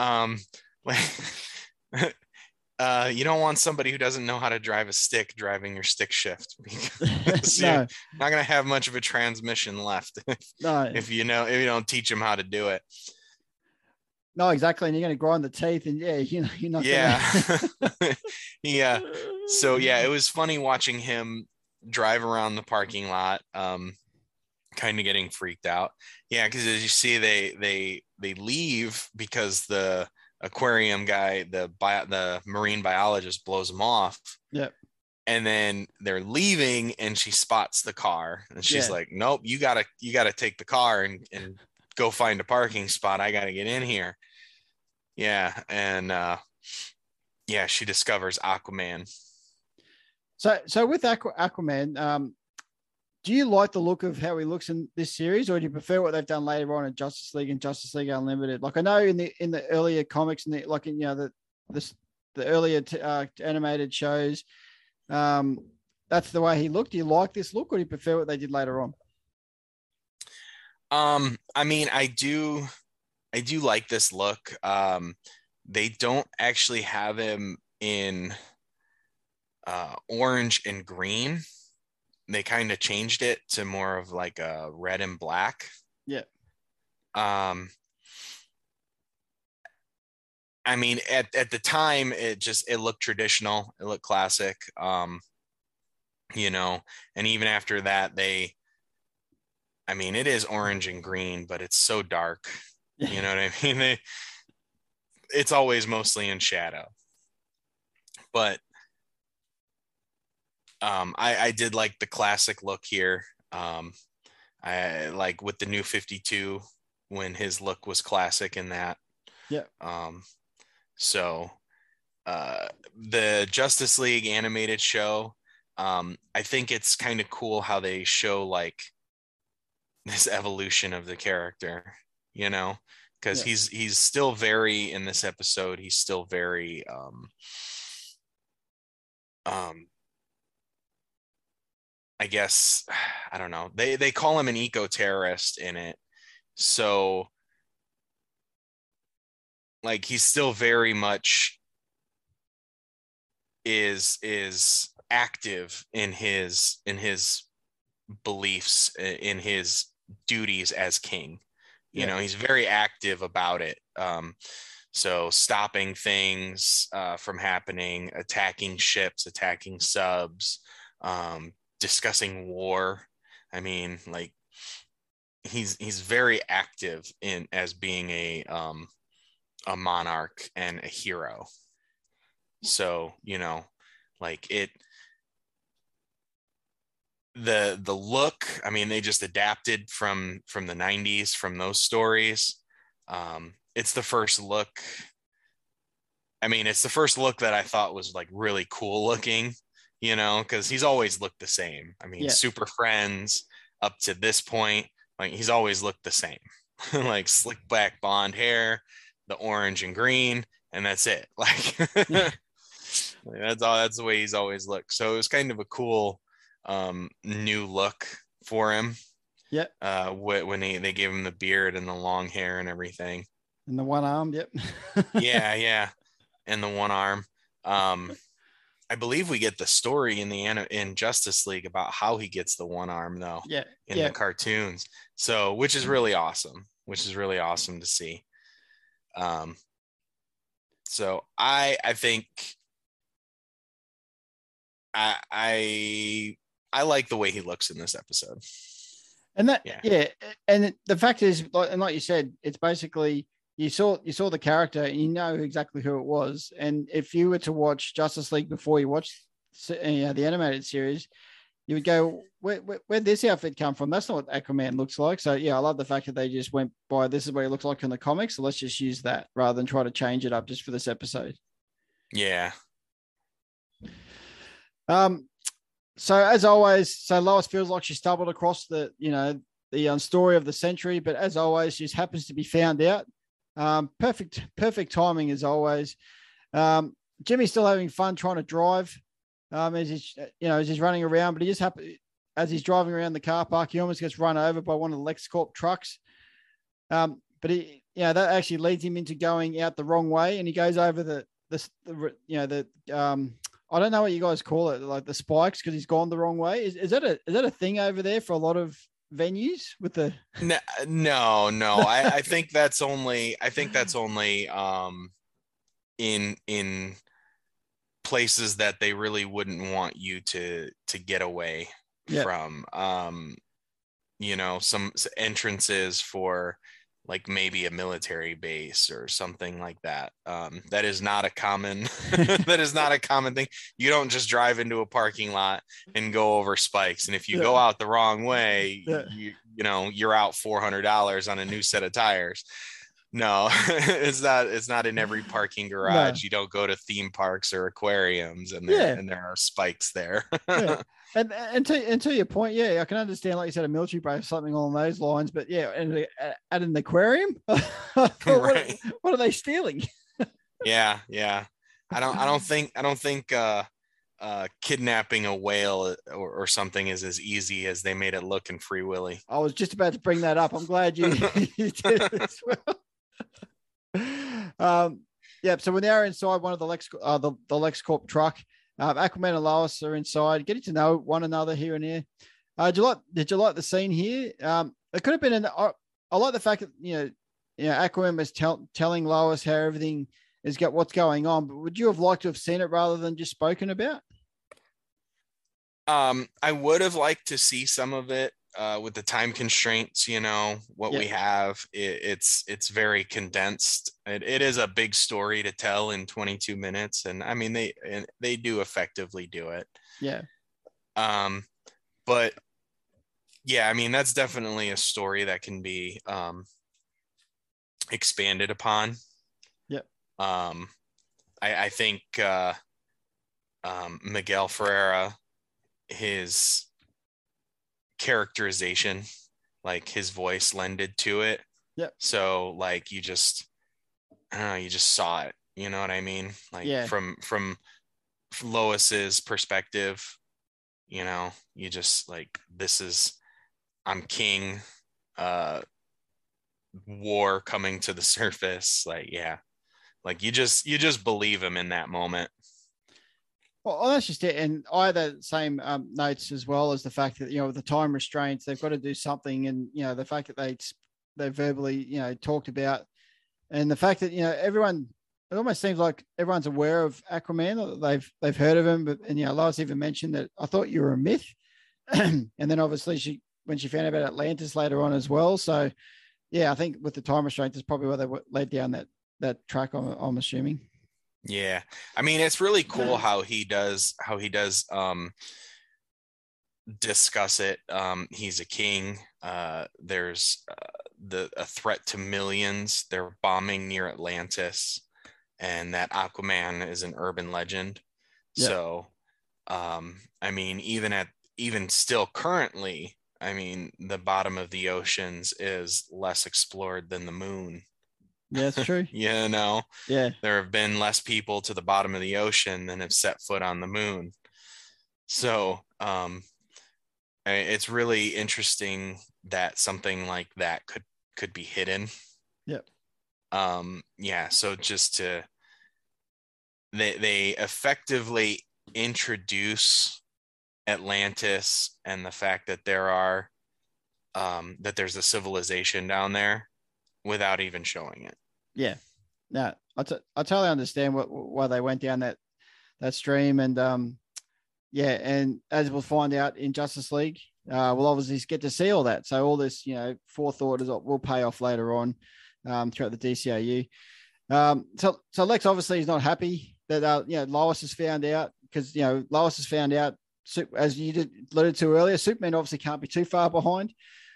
C: You don't want somebody who doesn't know how to drive a stick driving your stick shift, because
B: No.
C: you're not going to have much of a transmission left if you don't teach them how to do it.
B: No, exactly. And you're going to grind the teeth, and you're not.
C: Yeah. Yeah. So yeah, it was funny watching him drive around the parking lot, kind of getting freaked out. Yeah, because as you see, they leave because the aquarium guy, the marine biologist, blows them off.
B: Yep.
C: And then they're leaving, and she spots the car, and she's like, "Nope, you gotta take the car and go find a parking spot. I gotta get in here." Yeah, and she discovers Aquaman.
B: So with Aquaman, do you like the look of how he looks in this series, or do you prefer what they've done later on in Justice League and Justice League Unlimited? Like I know in the earlier comics and the earlier animated shows, that's the way he looked. Do you like this look, or do you prefer what they did later on?
C: I mean, I do like this look. They don't actually have him in orange and green. They kind of changed it to more of like a red and black.
B: Yeah.
C: I mean, at the time, it looked traditional. It looked classic. And even after that, it is orange and green, but it's so dark. You know what I mean? It's always mostly in shadow. But I did like the classic look here. I like with the New 52 when his look was classic in that.
B: Yeah.
C: So the Justice League animated show, I think it's kind of cool how they show like this evolution of the character, because he's still very, in this episode, he's still very I guess, I don't know, they call him an eco-terrorist in it, so like he's still very much is active in his beliefs, in his duties as king. He's very active about it. So stopping things from happening, attacking ships, attacking subs, discussing war. I mean, like he's very active as being a monarch and a hero. So, like the look, I mean, they just adapted from the 90s, from those stories. It's the first look. I mean, it's the first look that I thought was like really cool looking, because he's always looked the same. I mean, Super Friends up to this point, like he's always looked the same, like slick back blonde hair, the orange and green, and that's it. Like that's the way he's always looked. So it was kind of a cool new look for him.
B: Yeah.
C: When they gave him the beard and the long hair and everything.
B: And the one arm, yep.
C: yeah. And the one arm. I believe we get the story in Justice League about how he gets the one arm though.
B: Yeah.
C: In the cartoons. So which is really awesome to see. So I think I like the way he looks in this episode.
B: And and the fact is, like you said, it's basically you saw the character and you know exactly who it was. And if you were to watch Justice League before you watched the animated series, you would go, where'd this outfit come from? That's not what Aquaman looks like. So yeah, I love the fact that they just went by, this is what he looks like in the comics, so let's just use that rather than try to change it up just for this episode.
C: Yeah.
B: So as always, Lois feels like she stumbled across the story of the century, but as always, she just happens to be found out. Perfect timing as always. Jimmy's still having fun trying to drive. As he's running around, but he just as he's driving around the car park, he almost gets run over by one of the LexCorp trucks. But that actually leads him into going out the wrong way, and he goes over I don't know what you guys call it, like the spikes, because he's gone the wrong way. Is that a thing over there for a lot of venues with the?
C: No. I think that's only in places that they really wouldn't want you to get away from. Some entrances for like maybe a military base or something like that. That is not a common thing. You don't just drive into a parking lot and go over spikes. And if you go out the wrong way, you're out $400 on a new set of tires. No, it's not in every parking garage. No. You don't go to theme parks or aquariums and there are spikes there.
B: And to your point, I can understand, like you said, a military base, something along those lines. But and at an aquarium,
C: right.
B: What are they stealing?
C: Yeah. I don't think kidnapping a whale or something is as easy as they made it look in Free Willy.
B: I was just about to bring that up. I'm glad you did it as well. So when they're inside one of the LexCorp truck, Aquaman and Lois are inside, getting to know one another here and there. Did you like the scene here? It could have been I like the fact that Aquaman was telling Lois how everything is what's going on, but would you have liked to have seen it rather than just spoken about?
C: I would have liked to see some of it. With the time constraints, what we have, it's very condensed. It is a big story to tell in 22 minutes. And I mean, they do effectively do it.
B: Yeah.
C: But yeah, I mean, that's definitely a story that can be, expanded upon.
B: Yeah.
C: I think, Miguel Ferreira, his characterization, like his voice lended to it.
B: Yeah.
C: So like you just saw it. You know what I mean? Like from Lois's perspective, you just like, I'm king, war coming to the surface. Like, like you just believe him in that moment.
B: Well, that's just it. And I had the same notes as well, as the fact that, with the time restraints, they've got to do something. And, the fact that they verbally, talked about, and the fact that, everyone, it almost seems like everyone's aware of Aquaman. They've heard of him, but, Lois even mentioned that, I thought you were a myth. And then obviously when she found out about Atlantis later on as well. So I think with the time restraints is probably why they led down that track, I'm assuming.
C: Yeah. I mean, it's really cool how he does discuss it. He's a king. There's a threat to millions. They're bombing near Atlantis, and that Aquaman is an urban legend. Yeah. So, I mean, even still currently, I mean, the bottom of the oceans is less explored than the moon.
B: Yeah, it's true.
C: Yeah. There have been less people to the bottom of the ocean than have set foot on the moon. So it's really interesting that something like that could be hidden.
B: Yep.
C: So just they effectively introduce Atlantis and the fact that there's a civilization down there without even showing it.
B: Yeah. No, I totally understand why they went down that stream, and yeah, and as we'll find out in Justice League, we'll obviously get to see all that. So all this, forethought will pay off later on throughout the DCAU. So Lex obviously is not happy that Lois has found out, because Lois has found out, as you alluded to earlier, Superman obviously can't be too far behind.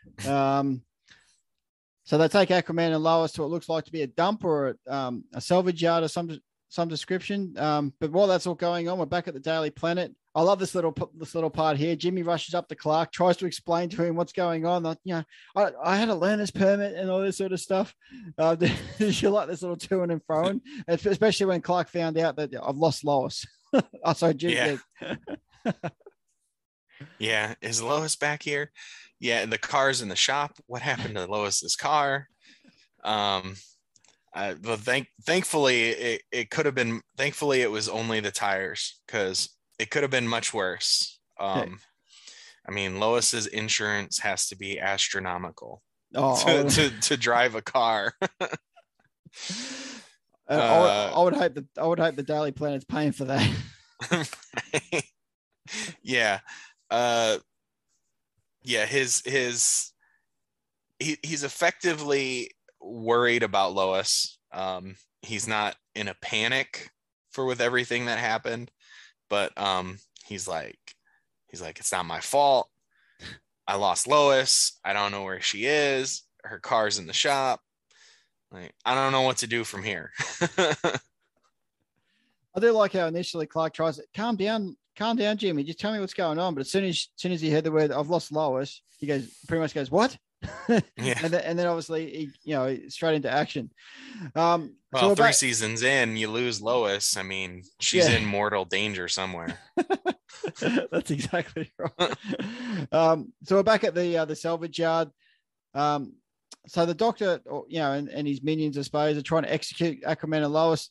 B: So they take Aquaman and Lois to what looks like to be a dump or a salvage yard of some description. But while that's all going on, we're back at the Daily Planet. I love this little part here. Jimmy rushes up to Clark, tries to explain to him what's going on. Like, I had a learner's permit and all this sort of stuff. You like this little to and fro, especially when Clark found out that I've lost Lois. Oh, sorry, Jimmy.
C: Yeah. Yeah. Is Lois back here? Yeah, the car's in the shop. What happened to Lois's car? But thankfully, it could have been. Thankfully, it was only the tires, because it could have been much worse. I mean, Lois's insurance has to be astronomical to drive a car.
B: I would hope the Daily Planet's paying for that.
C: Yeah. Yeah, he's effectively worried about Lois. He's not in a panic with everything that happened, but he's like, it's not my fault. I lost Lois. I don't know where she is. Her car's in the shop. Like, I don't know what to do from here.
B: I do like how initially Clark tries to calm down, Jimmy. Just tell me what's going on. But as soon as he heard the word "I've lost Lois," he pretty much goes, "What?" Yeah. and then obviously he, straight into action.
C: Well, so 3 seasons in, you lose Lois. I mean, she's in mortal danger somewhere.
B: That's exactly right. So we're back at the salvage yard. So the Doctor, and his minions, I suppose, are trying to execute Aquaman and Lois.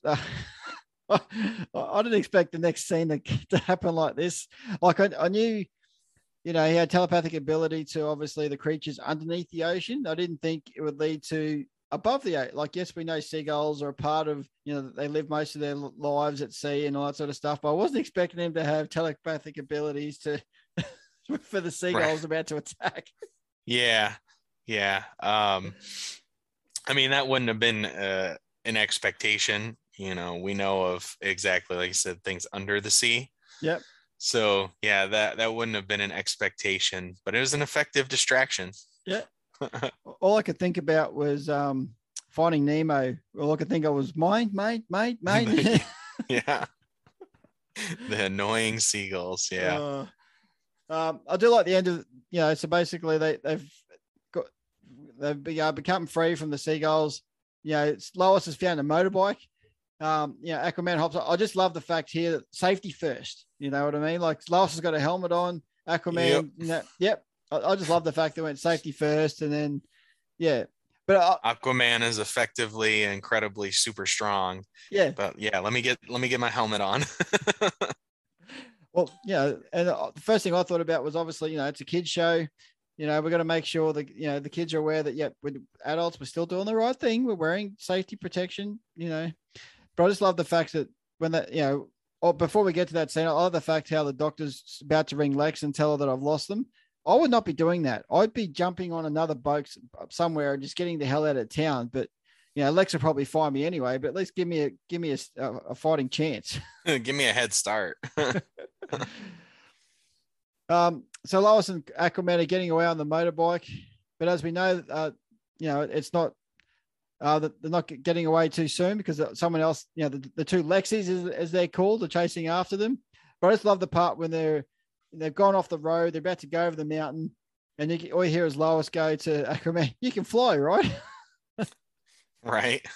B: I didn't expect the next scene to happen like this. Like I knew, he had telepathic ability to obviously the creatures underneath the ocean. I didn't think it would lead to above the ocean. Like, yes, we know seagulls are a part of, they live most of their lives at sea and all that sort of stuff. But I wasn't expecting him to have telepathic abilities for the seagulls about to attack.
C: Yeah. I mean, that wouldn't have been an expectation. We know of exactly, like you said, things under the sea.
B: Yep.
C: So yeah, that wouldn't have been an expectation, but it was an effective distraction.
B: Yeah. All I could think about was Finding Nemo. All I could think of was mate.
C: Yeah. The annoying seagulls. Yeah.
B: I do like the end of, so basically they've become free from the seagulls. Lois has found a motorbike. Aquaman hops up. I just love the fact here that safety first. You know what I mean? Like, Lois has got a helmet on. Aquaman. Yep. I just love the fact they went safety first, and then But
C: Aquaman is effectively incredibly super strong.
B: Yeah.
C: But yeah, let me get my helmet on.
B: Well, and the first thing I thought about was obviously, it's a kid's show. We're going to make sure that, the kids are aware that, with adults, we're still doing the right thing. We're wearing safety protection, But I just love the fact that when that, before we get to that scene, I love the fact how the Doctor's about to ring Lex and tell her that I've lost them. I would not be doing that. I'd be jumping on another boat somewhere and just getting the hell out of town. But, Lex will probably find me anyway, but at least give me a fighting chance.
C: Give me a head start.
B: So Lois and Aquaman are getting away on the motorbike, but as we know, it's not, they're not getting away too soon because someone else, the two Lexis, as they're called, are chasing after them. But I just love the part when they've gone off the road, they're about to go over the mountain, and all you hear is Lois go to Aquaman, "You can fly, right?"
C: Right.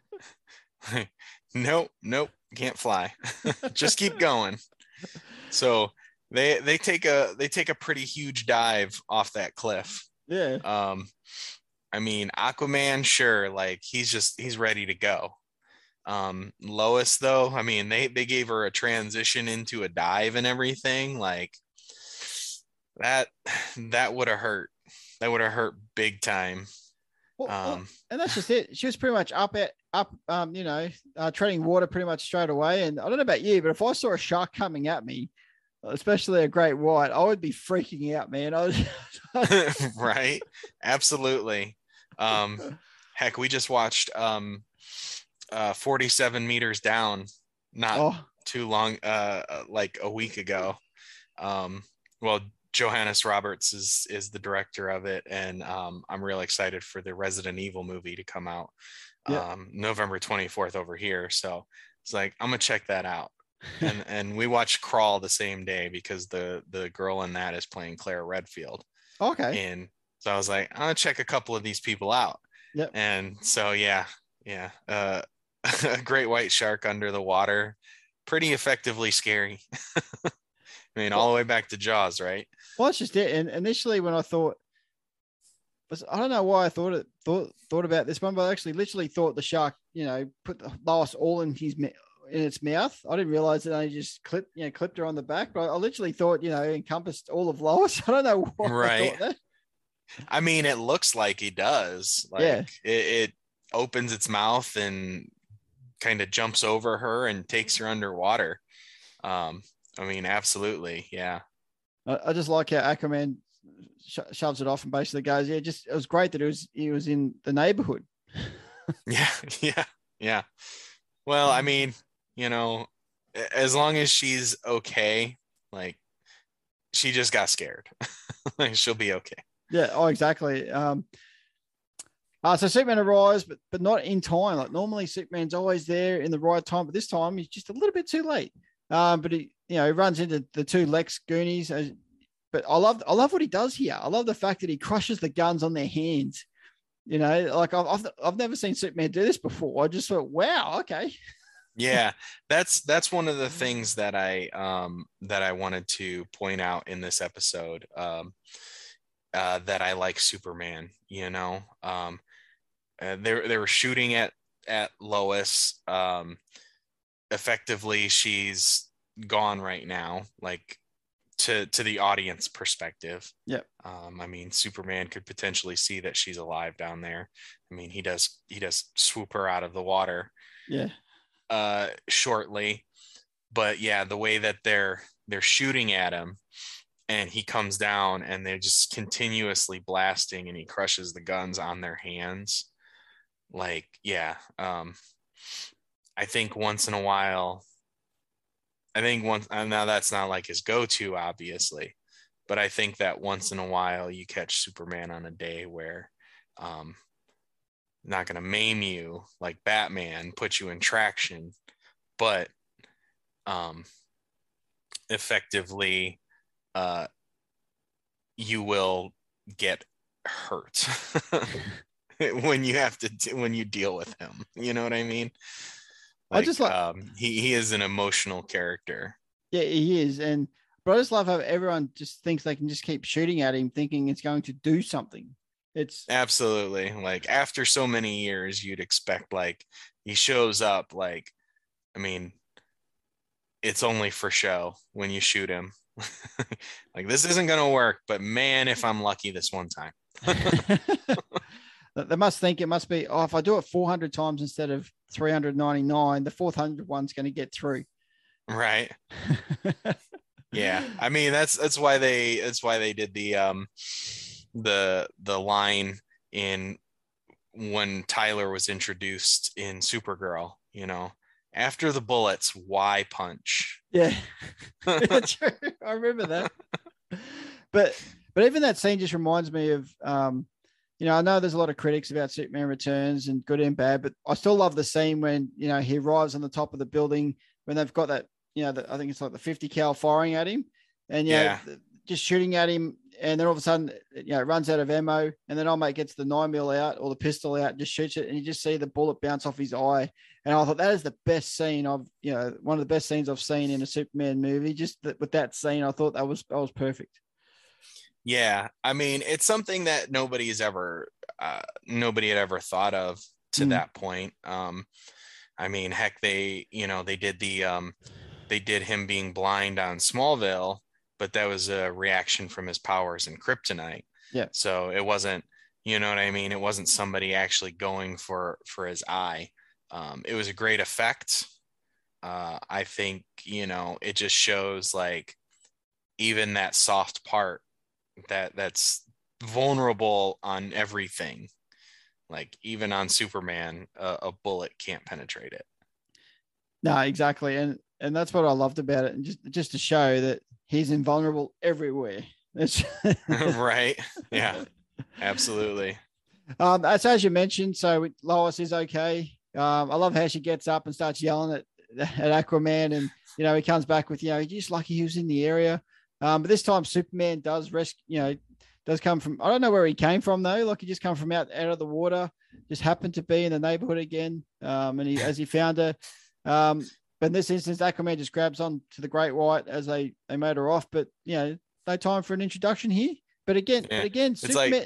C: Nope, can't fly. Just keep going. So they take a pretty huge dive off that cliff.
B: Yeah.
C: I mean, Aquaman, sure, like he's ready to go. Lois, though, I mean, they gave her a transition into a dive and everything. Like that would have hurt. That would have hurt big time.
B: And that's just it. She was pretty much up, treading water pretty much straight away. And I don't know about you, but if I saw a shark coming at me, especially a great white, I would be freaking out, man.
C: Right. Absolutely. Heck, we just watched 47 meters down not too long, like a week ago. Well, Johannes Roberts is the director of it, and I'm real excited for the Resident Evil movie to come out November 24th over here. So it's like, I'm gonna check that out. And we watched Crawl the same day because the girl in that is playing Claire Redfield.
B: Okay.
C: And so I was like, I'm gonna check a couple of these people out.
B: Yep.
C: And so a great white shark under the water, pretty effectively scary. I mean, all the way back to Jaws, right?
B: Well, that's just it. And initially, when I don't know why I thought about this one, but I actually literally thought the shark, put the Lois all in its mouth. I didn't realize that I just clipped her on the back, but I literally thought, encompassed all of Lois. I don't know why.
C: Right.
B: I thought that.
C: I mean, it looks like he does. Like, it opens its mouth and kind of jumps over her and takes her underwater. I mean, absolutely. Yeah.
B: I just like how Aquaman shoves it off and basically goes, it was great that he was in the neighborhood.
C: Yeah. Well, I mean, as long as she's okay, like, she just got scared. She'll be okay.
B: Yeah. Oh, exactly. So Superman arrives, but not in time. Like, normally Superman's always there in the right time, but this time he's just a little bit too late. But he runs into the two Lex Goonies. But I love what he does here. I love the fact that he crushes the guns on their hands. Like I've never seen Superman do this before. I just thought, wow, okay.
C: Yeah, that's one of the things that I wanted to point out in this episode. That I like Superman. They were shooting at Lois. Effectively, she's gone right now, like to the audience perspective.
B: Yeah.
C: I mean, Superman could potentially see that she's alive down there. I mean, he does swoop her out of the water.
B: Yeah.
C: Shortly. But yeah, the way that they're shooting at him and he comes down and they're just continuously blasting and he crushes the guns on their hands. Like, yeah. I think once in a while, now that's not like his go-to, obviously, but I think that once in a while you catch Superman on a day where not going to maim you like Batman, put you in traction, but effectively you will get hurt when you deal with him. You know what I mean? Like, he is an emotional character.
B: Yeah, he is. But I just love how everyone just thinks they can just keep shooting at him, thinking it's going to do something. It's
C: absolutely, like, after so many years, you'd expect, like, he shows up, like, I mean, it's only for show when you shoot him. Like, this isn't going to work, but man, if I'm lucky this one time.
B: They must think it must be, if I do it 400 times instead of 399, the 400 one's going to get through.
C: Right. Yeah. I mean, that's why they did the line in when Tyler was introduced in Supergirl, after the bullets, why punch?
B: Yeah. True. I remember that. But even that scene just reminds me of, I know there's a lot of critics about Superman Returns and good and bad, but I still love the scene when, he arrives on the top of the building when they've got that, I think it's like the 50 cal firing at him and, just shooting at him. And then all of a sudden, it runs out of ammo. And then old mate gets the 9mm out or the pistol out and just shoots it. And you just see the bullet bounce off his eye. And I thought that is the best scene one of the best scenes I've seen in a Superman movie. Just with that scene, I thought that was perfect.
C: Yeah, I mean, it's something that nobody had ever thought of to that point. I mean, heck, they did him being blind on Smallville, but that was a reaction from his powers in Kryptonite.
B: Yeah.
C: So it wasn't, You know what I mean? It wasn't somebody actually going for his eye. It was a great effect. I think, it just shows like even that soft part that's vulnerable on everything. Like even on Superman, a bullet can't penetrate it.
B: No, exactly. And that's what I loved about it. And just to show that he's invulnerable everywhere.
C: Right. Yeah, absolutely.
B: As you mentioned, so Lois is okay. I love how she gets up and starts yelling at Aquaman, and he comes back with he's just lucky he was in the area. But this time Superman does rescue. Does come from, I don't know where he came from though. Like he just come from out of the water, just happened to be in the neighborhood again. And he found her. But in this instance, Aquaman just grabs on to the Great White as they motor off. But no time for an introduction here. But again,
C: it's
B: Superman.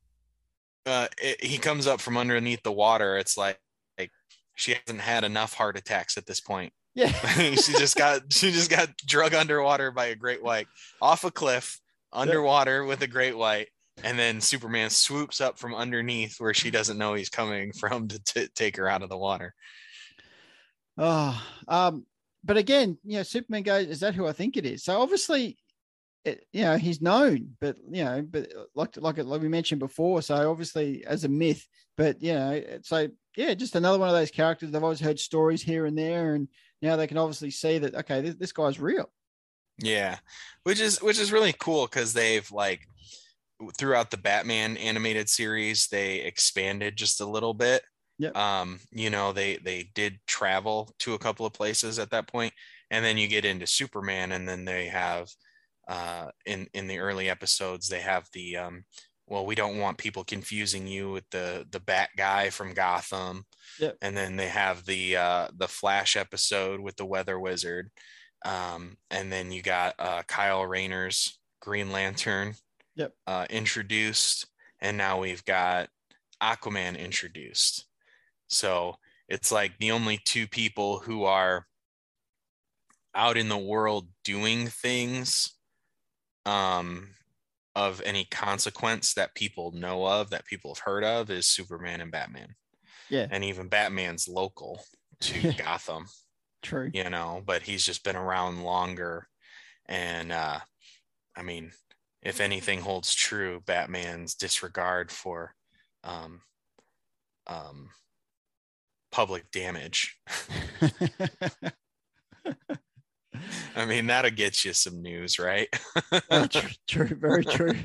C: He comes up from underneath the water. It's like she hasn't had enough heart attacks at this point.
B: Yeah.
C: she just got drug underwater by a great white off a cliff underwater with a great white, and then Superman swoops up from underneath where she doesn't know he's coming from to take her out of the water.
B: But again, Superman goes, "Is that who I think it is?" So obviously, he's known, but like we mentioned before, so obviously as a myth, but so just another one of those characters. They've always heard stories here and there, and now they can obviously see that okay, this guy's real.
C: Yeah, which is really cool because they've like throughout the Batman animated series they expanded just a little bit.
B: Yep.
C: They did travel to a couple of places at that point, and then you get into Superman, and then they have in the early episodes they have the we don't want people confusing you with the Bat guy from Gotham.
B: Yep.
C: And then they have the Flash episode with the Weather Wizard. And then you got Kyle Rayner's Green Lantern introduced, and now we've got Aquaman introduced. So it's like the only two people who are out in the world doing things of any consequence that people know of, that people have heard of, is Superman and Batman.
B: Yeah.
C: And even Batman's local to Gotham.
B: True.
C: But he's just been around longer. And if anything holds true, Batman's disregard for public damage. That'll get you some news, right?
B: True, very true.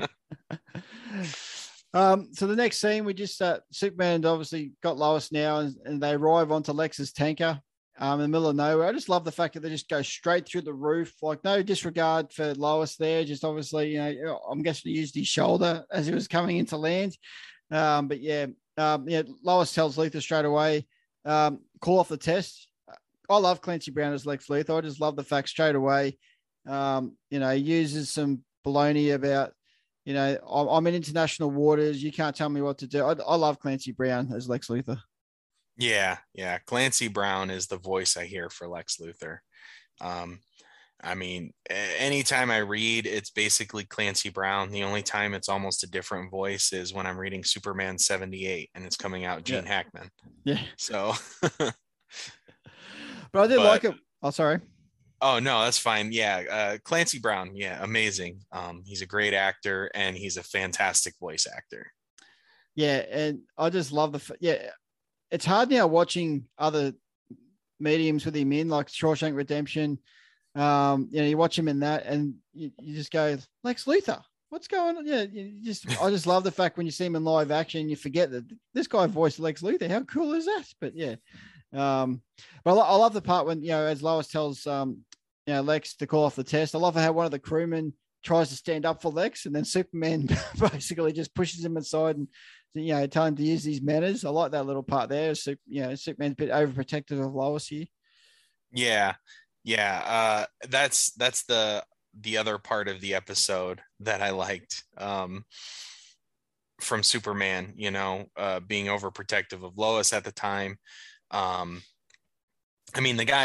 B: So the next scene, we just Superman obviously got Lois now, and they arrive onto Lex's tanker in the middle of nowhere. I just love the fact that they just go straight through the roof, like no disregard for Lois there. Just obviously, I'm guessing he used his shoulder as he was coming into land. Lois tells Luthor straight away, call off the test. I love Clancy Brown as Lex Luthor. I just love the fact straight away. He uses some baloney about, I'm in international waters. You can't tell me what to do. I love Clancy Brown as Lex Luthor.
C: Yeah. Clancy Brown is the voice I hear for Lex Luthor. Anytime I read, it's basically Clancy Brown. The only time it's almost a different voice is when I'm reading Superman 78 and it's coming out Gene Hackman.
B: Yeah.
C: So...
B: But I did like it. Oh, sorry.
C: Oh, no, that's fine. Yeah. Clancy Brown. Yeah. Amazing. He's a great actor and he's a fantastic voice actor.
B: Yeah. And I just love it's hard now watching other mediums with him in, like Shawshank Redemption. You watch him in that and you just go, Lex Luthor, what's going on? Yeah. I just love the fact when you see him in live action, you forget that this guy voiced Lex Luthor. How cool is that? But yeah. But I love the part when, as Lois tells, Lex to call off the test. I love how one of the crewmen tries to stand up for Lex and then Superman basically just pushes him aside and, tell him to use these manners. I like that little part there. Superman's a bit overprotective of Lois here.
C: Yeah. Yeah. That's the other part of the episode that I liked, from Superman, being overprotective of Lois at the time.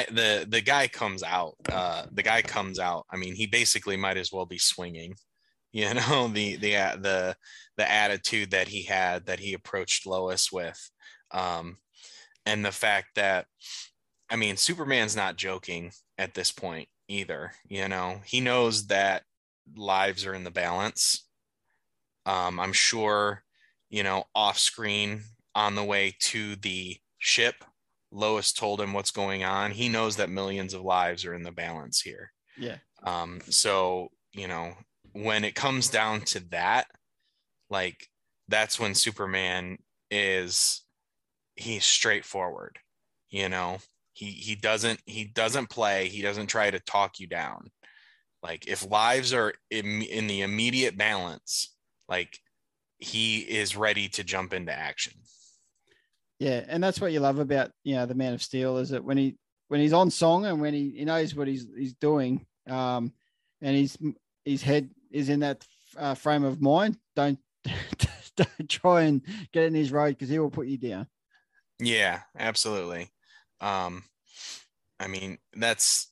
C: The guy comes out. He basically might as well be swinging. the attitude that he had, that he approached Lois with, and the fact that, I mean, Superman's not joking at this point either. He knows that lives are in the balance. I'm sure, off screen on the way to the ship, Lois told him what's going on. He knows that millions of lives are in the balance here.
B: Yeah.
C: So, when it comes down to that, like, that's when Superman he's straightforward. He doesn't play. He doesn't try to talk you down. Like, if lives are in the immediate balance, like, he is ready to jump into action.
B: Yeah, and that's what you love about the Man of Steel, is that when he's on song and when he knows what he's doing, and his head is in that frame of mind, don't try and get in his road, because he will put you down.
C: Yeah, absolutely. I mean, that's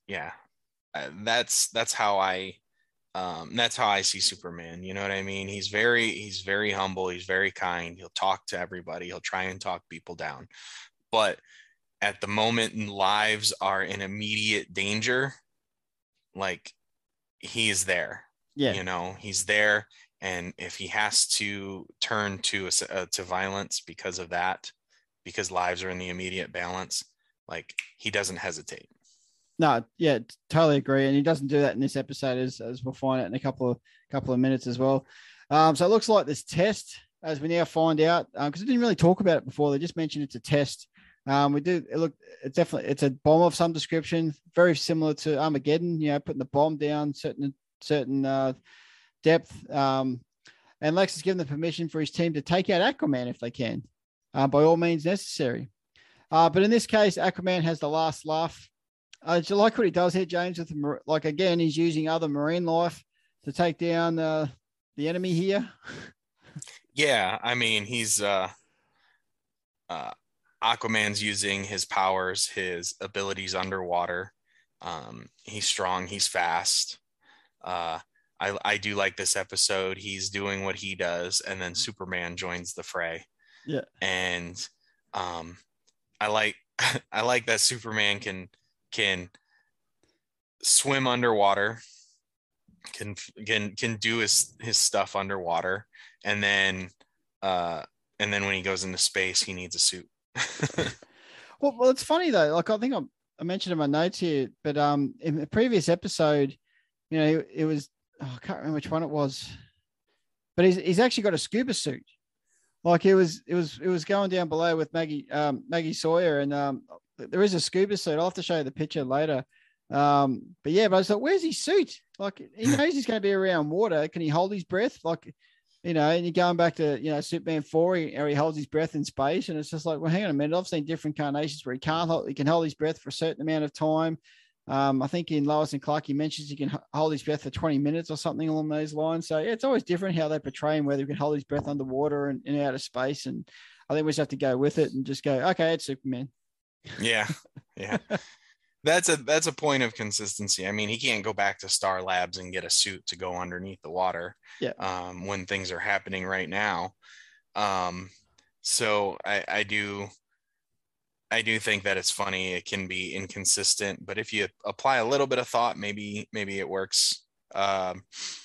C: how I see Superman. You know what I mean? He's very humble. He's very kind. He'll talk to everybody. He'll try and talk people down. But at the moment lives are in immediate danger, like, he's there.
B: Yeah.
C: He's there. And if he has to turn to violence because of that, because lives are in the immediate balance, like, he doesn't hesitate.
B: No, yeah, totally agree. And he doesn't do that in this episode, as we'll find out in a couple of minutes as well. So it looks like this test, as we now find out, because they didn't really talk about it before. They just mentioned it's a test. It's a bomb of some description, very similar to Armageddon, putting the bomb down certain depth. And Lex has given the permission for his team to take out Aquaman if they can, by all means necessary. But in this case, Aquaman has the last laugh. Do you like what he does here, James? Again, he's using other marine life to take down the enemy here.
C: Yeah, I mean, he's Aquaman's using his powers, his abilities underwater. He's strong, he's fast. I do like this episode. He's doing what he does, and then Superman joins the fray.
B: Yeah,
C: and I like that Superman can swim underwater, can do his stuff underwater, and then when he goes into space, he needs a suit.
B: well, it's funny though. Like, I think I mentioned in my notes here, but in the previous episode, it was, I can't remember which one it was, but he's actually got a scuba suit. Like, it was going down below with Maggie Sawyer, and there is a scuba suit. I'll have to show you the picture later. But I was like, where's his suit? Like, he knows he's going to be around water. Can he hold his breath? Like, and you're going back to, Superman 4, he holds his breath in space. And it's just like, well, hang on a minute. I've seen different incarnations where he can hold his breath for a certain amount of time. I think in Lois and Clark, he mentions he can hold his breath for 20 minutes or something along those lines. So, yeah, it's always different how they portray him, whether he can hold his breath underwater and out of space. And I think we just have to go with it and just go, okay, it's Superman.
C: Yeah. Yeah. That's a point of consistency. I mean, he can't go back to Star Labs and get a suit to go underneath the water.
B: Yeah.
C: When things are happening right now. So I do think that it's funny. It can be inconsistent, but if you apply a little bit of thought, maybe it works. Yeah,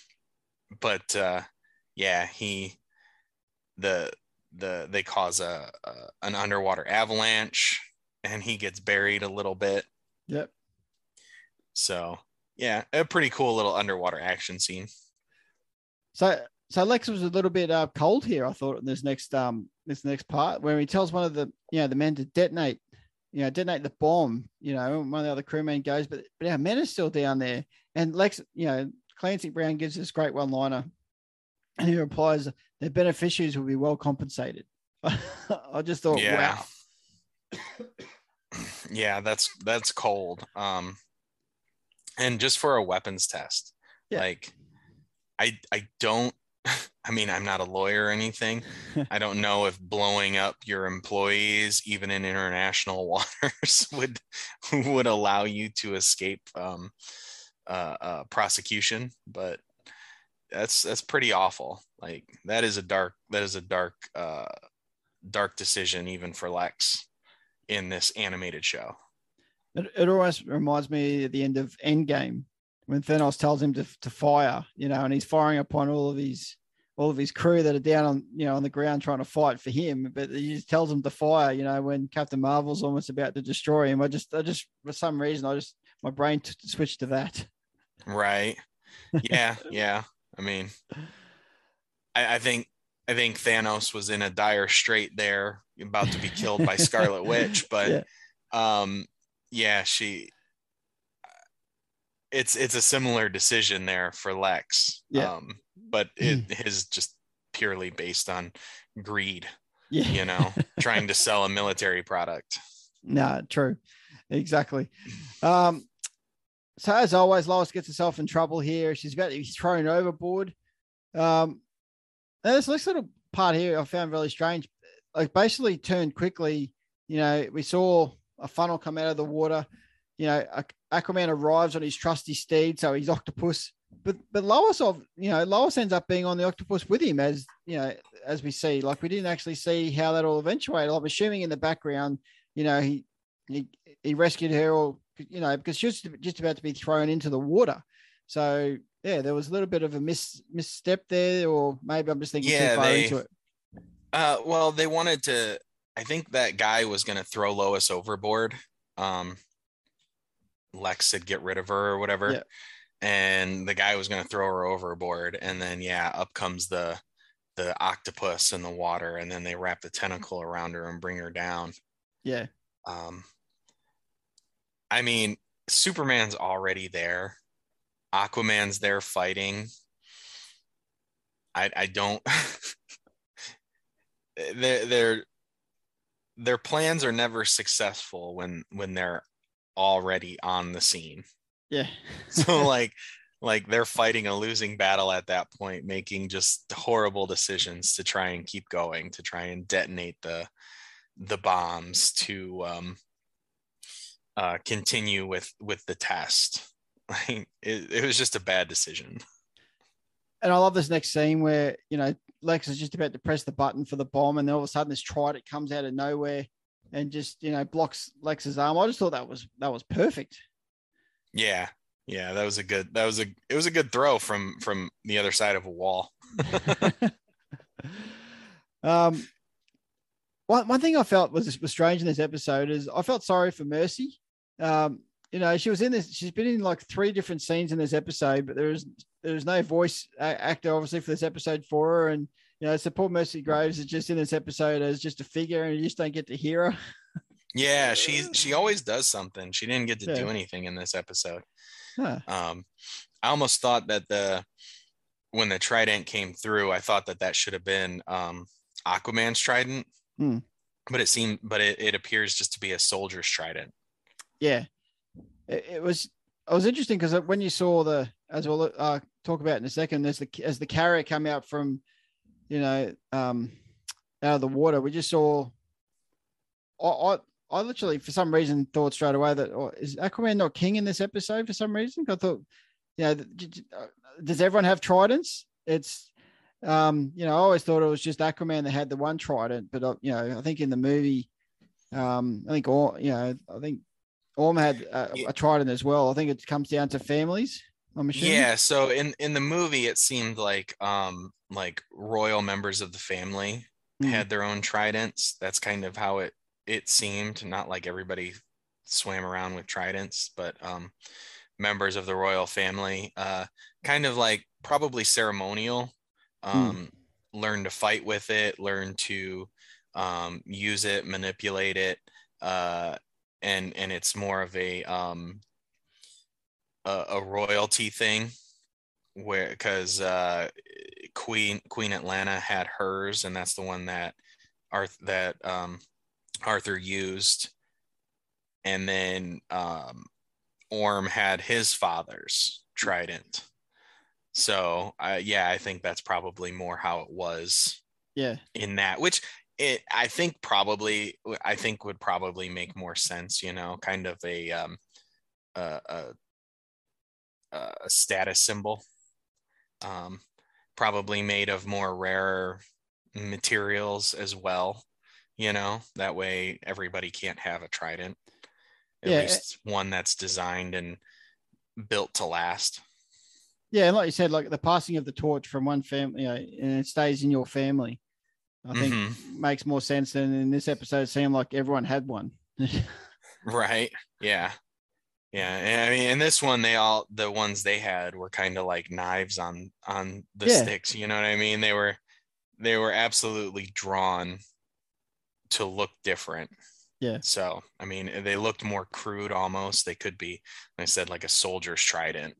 C: they cause an underwater avalanche, and he gets buried a little bit.
B: Yep.
C: So yeah, a pretty cool little underwater action scene.
B: So Lex was a little bit cold here, I thought, in this next part, where he tells one of the men to detonate the bomb. One of the other crewmen goes, but our men are still down there. And Lex, Clancy Brown gives this great one-liner, and he replies, "The beneficiaries will be well compensated." I just thought, wow.
C: Yeah, that's cold. And just for a weapons test, like, I don't, I mean, I'm not a lawyer or anything. I don't know if blowing up your employees, even in international waters, would allow you to escape prosecution. But that's pretty awful. Like that is a dark dark decision even for Lex in this animated show.
B: It always reminds me at the end of Endgame when Thanos tells him to fire, and he's firing upon all of his crew that are down on on the ground trying to fight for him, but he just tells them to fire. When Captain Marvel's almost about to destroy him, I just for some reason my brain switched to that.
C: Right. Yeah. Yeah. I mean, I think Thanos was in a dire strait there, about to be killed by Scarlet Witch, but yeah, it's a similar decision there for Lex.
B: Yeah.
C: But it is just purely based on greed.
B: Yeah.
C: Trying to sell a military product.
B: No, true. Exactly. So as always, Lois gets herself in trouble here. She's about to be thrown overboard. And this next little part here I found really strange. Like basically turned quickly. We saw a funnel come out of the water. Aquaman arrives on his trusty steed, so he's octopus. But Lois Lois ends up being on the octopus with him, as we see. Like we didn't actually see how that all eventuated. I'm assuming in the background, he rescued her, or because she was just about to be thrown into the water. So yeah, there was a little bit of a misstep there, or maybe I'm just thinking too far into it.
C: Well, they wanted to. I think that guy was going to throw Lois overboard. Lex said get rid of her or whatever.
B: Yeah.
C: And the guy was going to throw her overboard, and then up comes the octopus in the water, and then they wrap the tentacle around her and bring her down.
B: Yeah.
C: I mean, Superman's already there. Aquaman's there fighting. I don't their plans are never successful when they're already on the scene.
B: Yeah.
C: So like they're fighting a losing battle at that point, making just horrible decisions to try and keep going, to try and detonate the bombs to continue with the test. Like it was just a bad decision.
B: And I love this next scene where Lex is just about to press the button for the bomb, and then all of a sudden this trident comes out of nowhere and just blocks Lex's arm. I just thought that was perfect.
C: Yeah, that was a good throw from the other side of a wall.
B: One thing I felt was strange in this episode is I felt sorry for Mercy. She was in this. She's been in like 3 different scenes in this episode, but there's no voice actor obviously for this episode for her, and so poor Mercy Graves is just in this episode as just a figure, and you just don't get to hear her.
C: Yeah, she always does something. She didn't get to do anything in this episode.
B: Huh.
C: I almost thought that when the trident came through, I thought that should have been Aquaman's trident, but it appears just to be a soldier's trident.
B: Yeah, it was interesting because when you saw as we'll talk about in a second, as the carrier come out from out of the water, we just saw. I literally, for some reason, thought straight away that is Aquaman not king in this episode for some reason? I thought, does everyone have tridents? It's, I always thought it was just Aquaman that had the one trident, but I think in the movie, I think Orm had a trident as well. I think it comes down to families. I'm assuming. Yeah.
C: So in the movie, it seemed like royal members of the family had their own tridents. That's kind of how it seemed. Not like everybody swam around with tridents, but members of the royal family, kind of like probably ceremonial, learn to fight with it, learn to use it, manipulate it, and it's more of a royalty thing, where because Queen Atlanna had hers, and that's the one that Arthur used, and then Orm had his father's trident. So I think that's probably more how it was.
B: Yeah.
C: In that, which I think would probably make more sense. Kind of a status symbol. probably made of more rare materials as well. That way everybody can't have a trident. At
B: Yeah,
C: least one that's designed and built to last.
B: yeah, and like you said, like the passing of the torch from one family, and it stays in your family, I think makes more sense than in this episode. It seemed like everyone had one.
C: Right. Yeah. Yeah. And I mean, in this one, the ones they had were kind of like knives on the sticks. You know what I mean? They were absolutely drawn to look different.
B: Yeah.
C: So, I mean, they looked more crude almost. They could be, like I said, like a soldier's trident.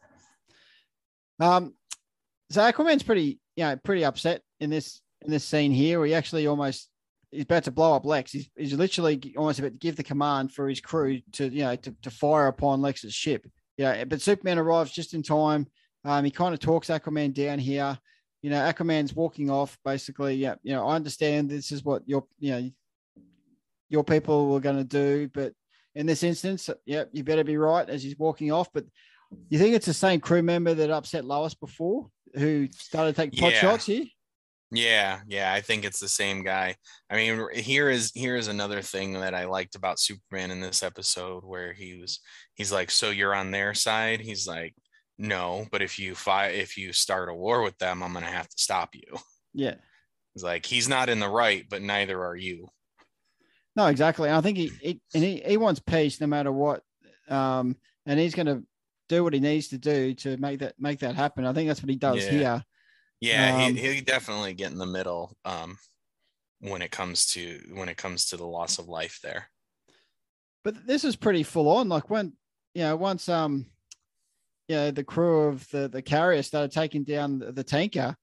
B: So Aquaman's pretty upset in this scene here, where he actually he's about to blow up Lex. He's literally almost about to give the command for his crew to fire upon Lex's ship. Yeah, but Superman arrives just in time. He kind of talks Aquaman down here. Aquaman's walking off basically. Yeah, I understand this is what your people were going to do, but in this instance, you better be right, as he's walking off. But you think it's the same crew member that upset Lois before, who started taking pot shots here?
C: Yeah, I think it's the same guy. I mean, here is another thing that I liked about Superman in this episode, where he's like, so you're on their side? He's like, no, but if you start a war with them, I'm gonna have to stop you.
B: Yeah.
C: He's like, he's not in the right, but neither are you.
B: No, exactly. I think he wants peace no matter what, and he's going to do what he needs to do to make that happen. I think that's what he does here.
C: Yeah, he definitely get in the middle when it comes to the loss of life there.
B: But this is pretty full on. Like once the crew of the carrier started taking down the tanker,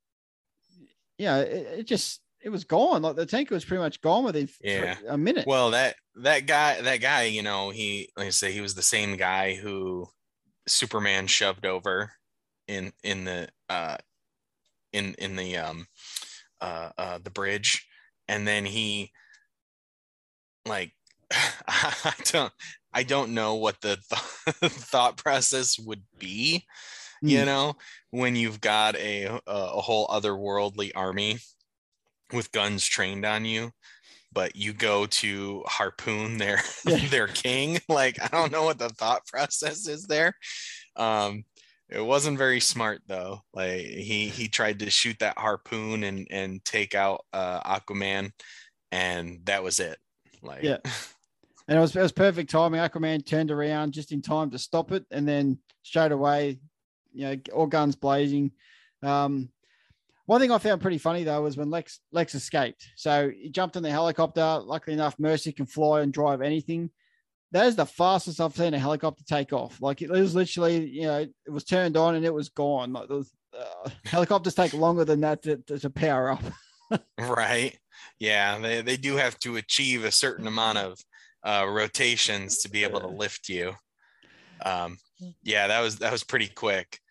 B: it was gone. Like the tanker was pretty much gone within a minute.
C: Well, that guy, he, like I say, he was the same guy who Superman shoved over in the bridge, and then he, like, I don't know what the thought process would be, when you've got a whole otherworldly army with guns trained on you, but you go to harpoon their king. Like, I don't know what the thought process is there. It wasn't very smart though. Like he tried to shoot that harpoon and take out Aquaman, and that was it. Like,
B: yeah. And it was perfect timing. Aquaman turned around just in time to stop it, and then straight away, all guns blazing. One thing I found pretty funny though was when Lex escaped. So he jumped in the helicopter. Luckily enough, Mercy can fly and drive anything. That is the fastest I've seen a helicopter take off. Like it was literally, it was turned on and it was gone. Like those helicopters take longer than that to power up.
C: Right. Yeah, they do have to achieve a certain amount of rotations to be able to lift you. That was pretty quick.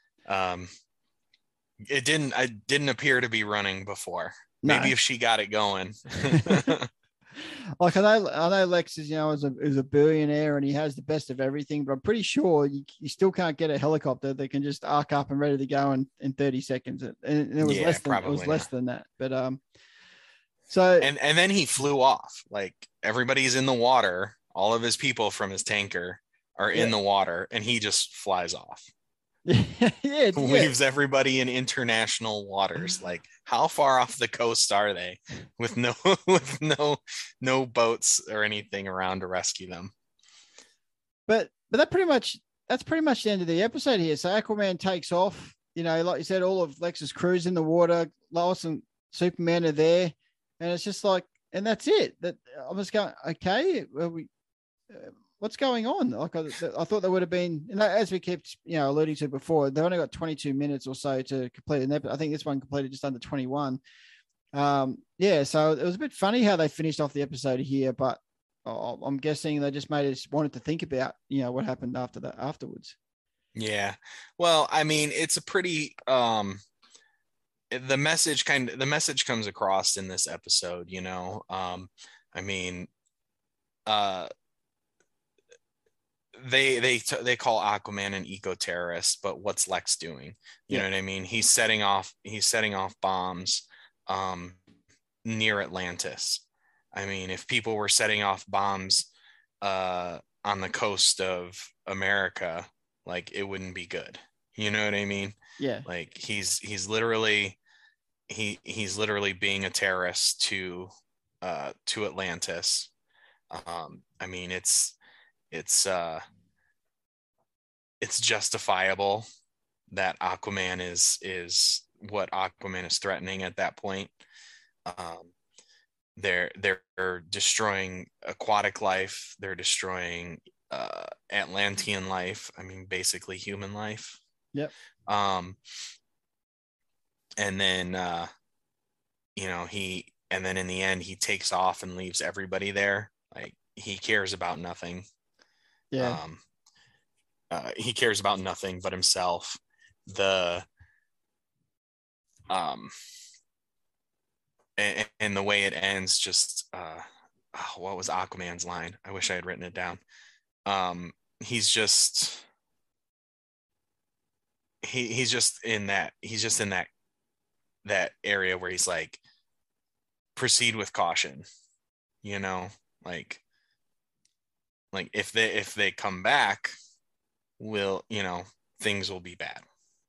C: It didn't appear to be running before. Maybe if she got it going.
B: Like I know Lex is is a billionaire and he has the best of everything, but I'm pretty sure you still can't get a helicopter that can just arc up and ready to go in 30 seconds. And it was less than that. But so
C: and then he flew off. Like everybody's in the water. All of his people from his tanker are in the water, and he just flies off. Leaves everybody in international waters. Like, how far off the coast are they with no boats or anything around to rescue them?
B: But that's pretty much the end of the episode here. So Aquaman takes off. Like you said, all of Lex's crew's in the water. Lois and Superman are there, and it's just like, and that's it. That I'm just going, okay, what's going on? Like I thought there would have been, as we kept alluding to before, they've only got 22 minutes or so to complete an episode. I think this one completed just under 21. So it was a bit funny how they finished off the episode here, but I'm guessing they just made us wanted to think about what happened afterwards. Yeah.
C: Well, I mean, it's a pretty the message comes across in this episode. I mean, they call Aquaman an eco-terrorist, but what's Lex doing? You know what I mean? He's setting off bombs near Atlantis. I mean, if people were setting off bombs on the coast of America, like, it wouldn't be good. You know what I mean?
B: Yeah.
C: Like, he's literally being a terrorist to Atlantis. I mean, it's justifiable that Aquaman is what Aquaman is threatening at that point. They're destroying aquatic life. They're destroying Atlantean life. I mean, basically human life.
B: Yep.
C: And then and then in the end he takes off and leaves everybody there. Like, he cares about nothing.
B: Yeah.
C: He cares about nothing but himself. And the way it ends, just what was Aquaman's line? I wish I had written it down. He's just in that area where he's like, proceed with caution, like if they come back, things will be bad.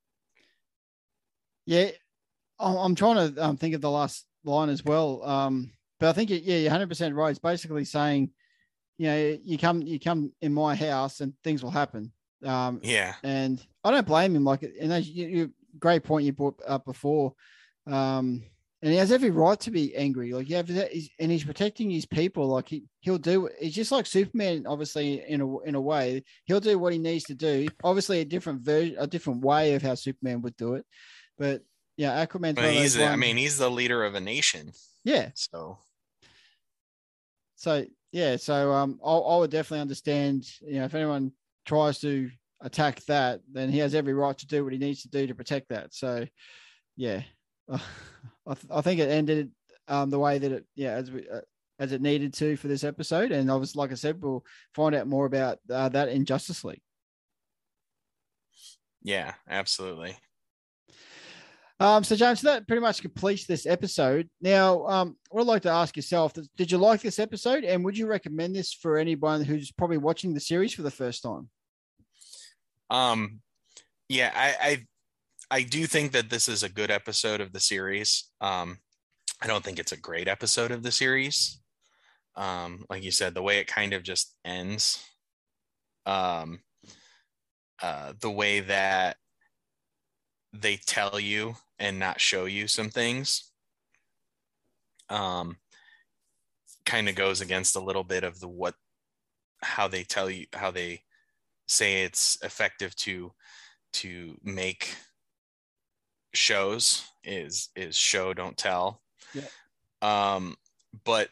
B: Yeah, I'm trying to think of the last line as well. But I think you're 100% right. It's basically saying, you come in my house and things will happen.
C: Yeah.
B: And I don't blame him. Like, and that's great point you brought up before. And he has every right to be angry. Like, and he's protecting his people. Like, he'll do. He's just like Superman, obviously, in a way. He'll do what he needs to do. Obviously, a different way of how Superman would do it. But yeah, Aquaman.
C: But he's the leader of a nation.
B: Yeah. So yeah. So I would definitely understand. If anyone tries to attack that, then he has every right to do what he needs to do to protect that. So yeah. I think it ended the way that it, as it needed to for this episode. And obviously, like I said, we'll find out more about that in Justice League.
C: Yeah, absolutely.
B: So James, that pretty much completes this episode. Now, what I'd like to ask yourself, did you like this episode, and would you recommend this for anyone who's probably watching the series for the first time?
C: Yeah, I do think that this is a good episode of the series. I don't think it's a great episode of the series. Like you said, the way it kind of just ends, the way that they tell you and not show you some things, kind of goes against a little bit of how they tell you, how they say it's effective to make shows is show, don't tell.
B: Yeah.
C: But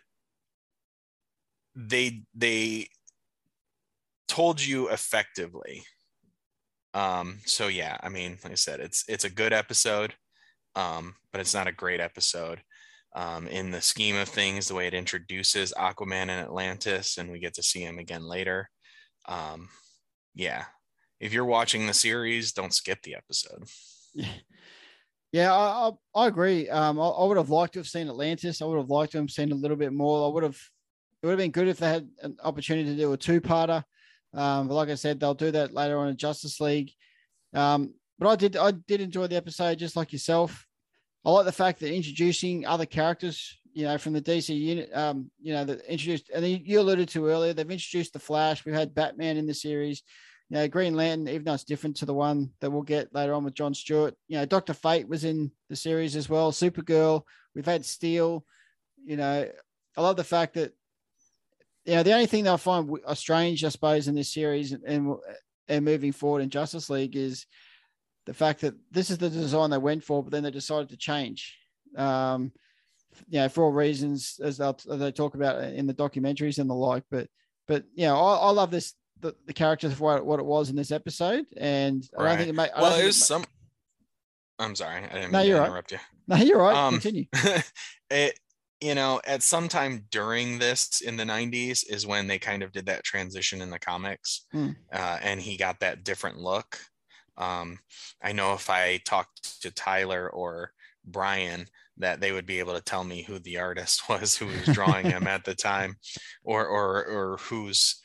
C: they told you effectively. So yeah, I mean, like I said, it's a good episode, but it's not a great episode. In the scheme of things, the way it introduces Aquaman and Atlantis, and we get to see him again later. Yeah, if you're watching the series, don't skip the episode.
B: Yeah, I agree. I would have liked to have seen Atlantis. I would have liked to have seen a little bit more. It would have been good if they had an opportunity to do a two-parter. But like I said, they'll do that later on in Justice League. But I did enjoy the episode, just like yourself. I like the fact that introducing other characters, from the DC unit, that introduced, and you alluded to earlier, they've introduced the Flash. We've had Batman in the series. Green Lantern, even though it's different to the one that we'll get later on with John Stewart. Dr. Fate was in the series as well. Supergirl. We've had Steel. I love the fact that, the only thing that I find strange, I suppose, in this series and moving forward in Justice League is the fact that this is the design they went for, but then they decided to change. For all reasons, as they talk about in the documentaries and the like. But I love this. The characters of what it was in this episode, and
C: right.
B: I don't think it made.
C: I'm sorry, I didn't
B: mean to interrupt
C: you.
B: No, you're right. Continue.
C: you know, at some time during this in the 90s is when they kind of did that transition in the comics, and he got that different look. I know if I talked to Tyler or Brian, that they would be able to tell me who the artist was who was drawing him at the time, or whose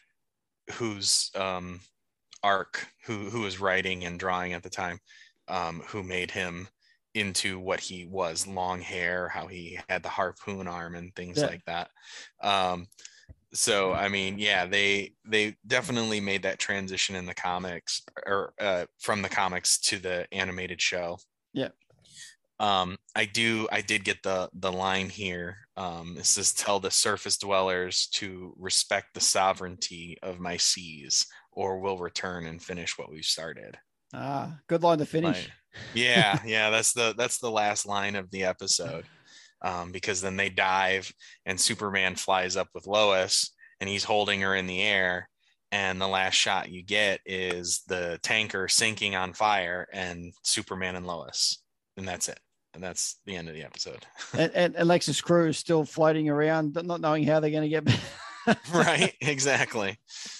C: arc who was writing and drawing at the time, who made him into what he was, long hair, how he had the harpoon arm and things like that. So I mean, yeah, they definitely made that transition in the comics, or from the comics to the animated show.
B: Yeah.
C: I did get the line here. It says, "Tell the surface dwellers to respect the sovereignty of my seas, or we'll return and finish what we've started."
B: Good line to finish.
C: Like, yeah, that's the last line of the episode. Because then they dive and Superman flies up with Lois and he's holding her in the air. And the last shot you get is the tanker sinking on fire and Superman and Lois. And that's it. And that's the end of the episode.
B: and Alexa's crew is still floating around, not knowing how they're going to get back.
C: Right, exactly.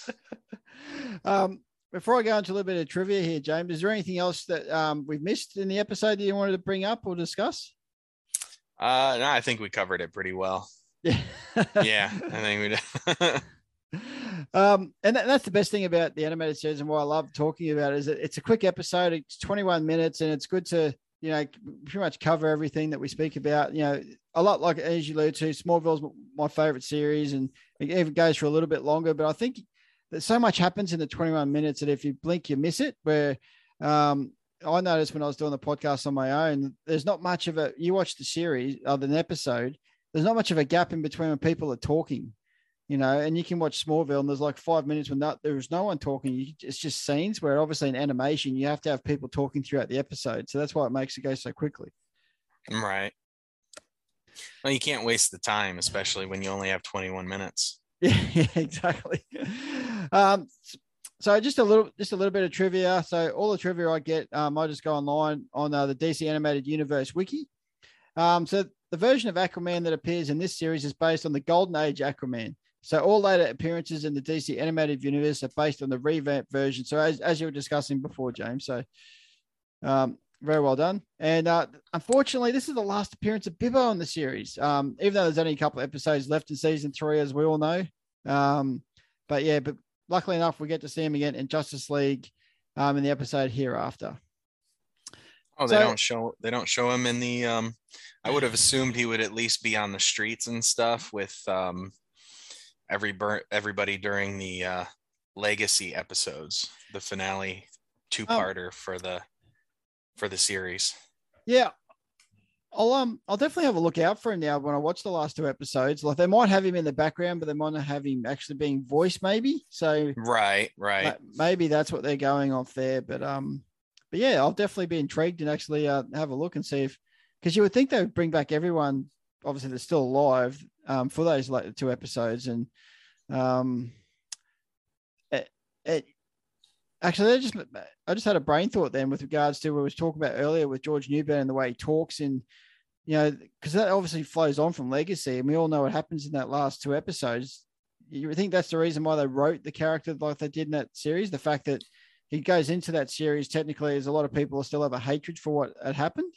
B: Before I go into a little bit of trivia here, James, is there anything else that we've missed in the episode that you wanted to bring up or discuss?
C: No, I think we covered it pretty well.
B: Yeah.
C: Yeah, I think we did.
B: And that's the best thing about the animated series, and why I love talking about it, is that it's a quick episode. It's 21 minutes, and it's good to, you know, pretty much cover everything that we speak about. You know, a lot, like as you alluded to, Smallville's my favorite series, and it even goes for a little bit longer. But I think that so much happens in the 21 minutes that if you blink, you miss it. Where I noticed when I was doing the podcast on my own, there's not much of a, you watch the series of an episode, there's not much of a gap in between when people are talking, you know, and you can watch Smallville and there's like 5 minutes when there's no one talking. It's just scenes, where obviously in animation, you have to have people talking throughout the episode. So that's why it makes it go so quickly.
C: Right. Well, you can't waste the time, especially when you only have 21 minutes.
B: Yeah, exactly. So just a little bit of trivia. So all the trivia I get, I just go online on the DC Animated Universe wiki. So the version of Aquaman that appears in this series is based on the Golden Age Aquaman. So all later appearances in the DC Animated Universe are based on the revamped version. So as you were discussing before, James. So very well done. And unfortunately, this is the last appearance of Bibbo in the series, even though there's only a couple of episodes left in season 3, as we all know. But luckily enough, we get to see him again in Justice League in the episode Hereafter.
C: Oh, they don't show him in the I would have assumed he would at least be on the streets and stuff with everybody during the Legacy episodes, the finale 2-parter for the series. Yeah.
B: I'll definitely have a look out for him now when I watch the last 2 episodes. Like, they might have him in the background, but they might not have him actually being voiced, maybe. So
C: right.
B: Maybe that's what they're going off there. But yeah, I'll definitely be intrigued and actually have a look and see because you would think they would bring back everyone, obviously they're still alive, for those like 2 episodes. And actually, I just had a brain thought then with regards to what we was talking about earlier with George Newbern and the way he talks, and, you know, because that obviously flows on from Legacy, and we all know what happens in that last 2 episodes. You think that's the reason why they wrote the character like they did in that series? The fact that he goes into that series technically as a lot of people still have a hatred for what had happened.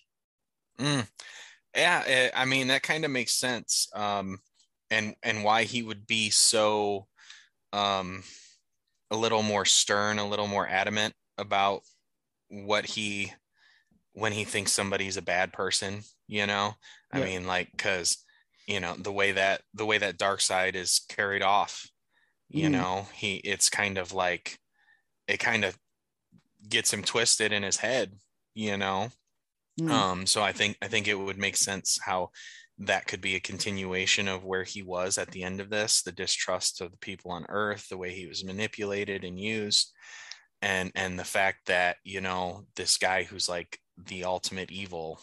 C: Yeah, I mean, that kind of makes sense. And why he would be so a little more stern, a little more adamant about when he thinks somebody's a bad person, you know. Yeah. I mean, like, because, you know, the way that Darkseid is carried off, you know, it's kind of like, it kind of gets him twisted in his head, you know. So I think it would make sense how that could be a continuation of where he was at the end of this, the distrust of the people on Earth, the way he was manipulated and used, and the fact that, you know, this guy who's like the ultimate evil,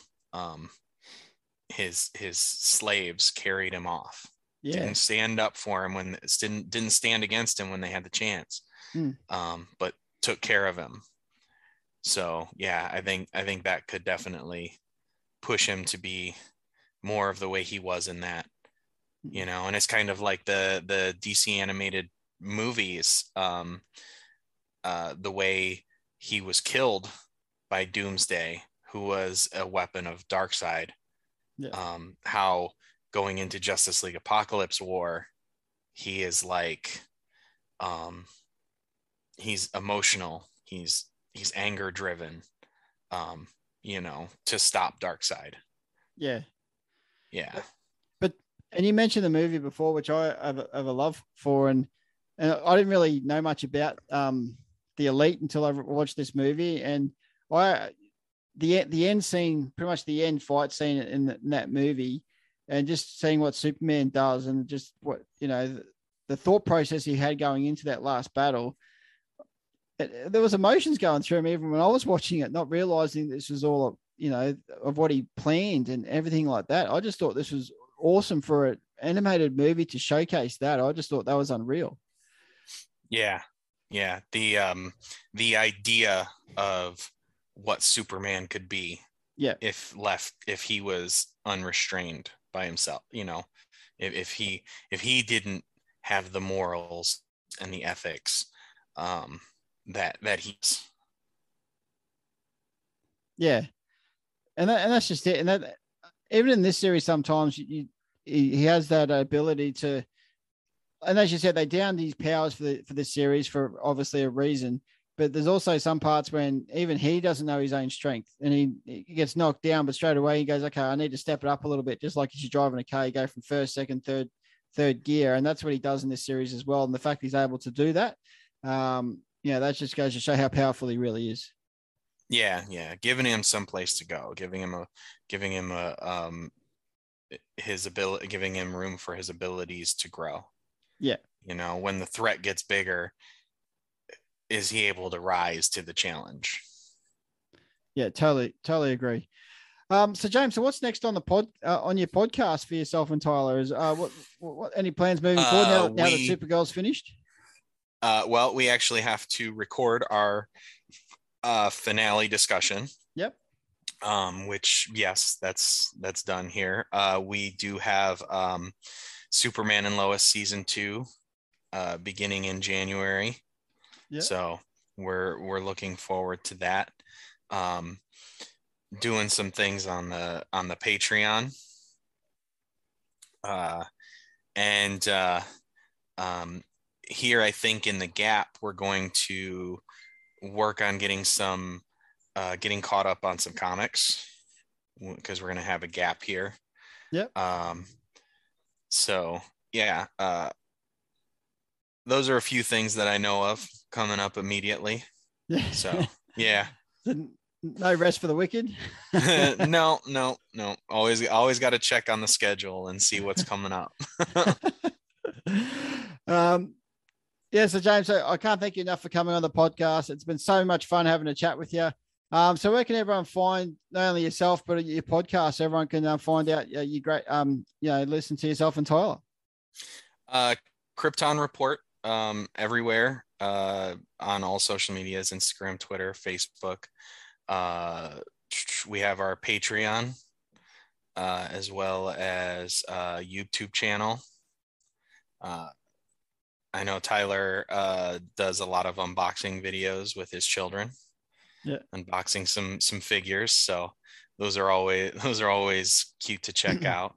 C: his slaves carried him off. Yeah. Didn't stand up for him when didn't stand against him when they had the chance, but took care of him. So yeah, I think that could definitely push him to be more of the way he was in that you know, and it's kind of like the DC animated movies, the way he was killed by Doomsday, who was a weapon of Darkseid.
B: Yeah.
C: How going into Justice League Apocalypse War, he is like, he's emotional, he's anger driven, you know, to stop Darkseid.
B: Yeah.
C: But
B: and you mentioned the movie before, which I have a love for, and I didn't really know much about the Elite until I watched this movie, and the end scene, pretty much the end fight scene in that movie, and just seeing what Superman does, and just what, you know, the thought process he had going into that last battle. There was emotions going through me even when I was watching it, not realizing this was all, you know, of what he planned and everything like that. I just thought this was awesome for an animated movie to showcase that. I just thought that was unreal.
C: Yeah. The idea of what Superman could be, if he was unrestrained by himself, you know, if he didn't have the morals and the ethics, that he's.
B: Yeah. And that's just it. And that, even in this series, sometimes he has that ability to, and as you said, they downed his powers for this series for obviously a reason. But there's also some parts when even he doesn't know his own strength, and he gets knocked down, but straight away he goes, okay, I need to step it up a little bit. Just like if you're driving a car, you go from first, second, third gear. And that's what he does in this series as well. And the fact he's able to do that, that just goes to show how powerful he really is.
C: Yeah. Giving him some place to go, giving him his ability, giving him room for his abilities to grow.
B: Yeah.
C: You know, when the threat gets bigger, is he able to rise to the challenge?
B: Yeah, totally agree. So James, so what's next on the on your podcast for yourself and Tyler? Is what any plans moving forward now that Supergirl's finished?
C: Well, we actually have to record our finale discussion.
B: Yep.
C: Which, yes, that's done here. We do have Superman and Lois season 2 beginning in January.
B: Yep.
C: So we're looking forward to that. Doing some things on the Patreon. Here, I think in the gap, we're going to work on getting caught up on some comics, because we're going to have a gap here.
B: Yep.
C: So yeah, those are a few things that I know of coming up immediately.
B: Yeah.
C: So yeah.
B: No rest for the wicked.
C: No. Always got to check on the schedule and see what's coming up.
B: Yeah, so James, I can't thank you enough for coming on the podcast. It's been so much fun having a chat with you. So where can everyone find not only yourself but your podcast? So everyone can find out you great. Listen to yourself and Tyler.
C: Krypton Report everywhere, on all social medias: Instagram, Twitter, Facebook. We have our Patreon, as well as YouTube channel. I know Tyler does a lot of unboxing videos with his children.
B: Yeah,
C: unboxing some figures. So those are always cute to check out.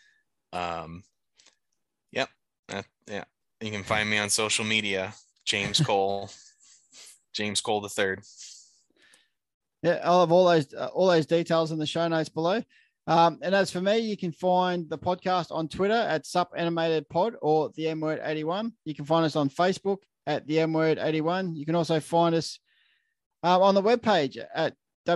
C: Yep. Yeah. You can find me on social media, James Cole, James Cole the Third.
B: Yeah, I'll have all those details in the show notes below. And as for me, you can find the podcast on Twitter at SupAnimatedPod or the M Word 81. You can find us on Facebook at the M Word 81. You can also find us on the webpage at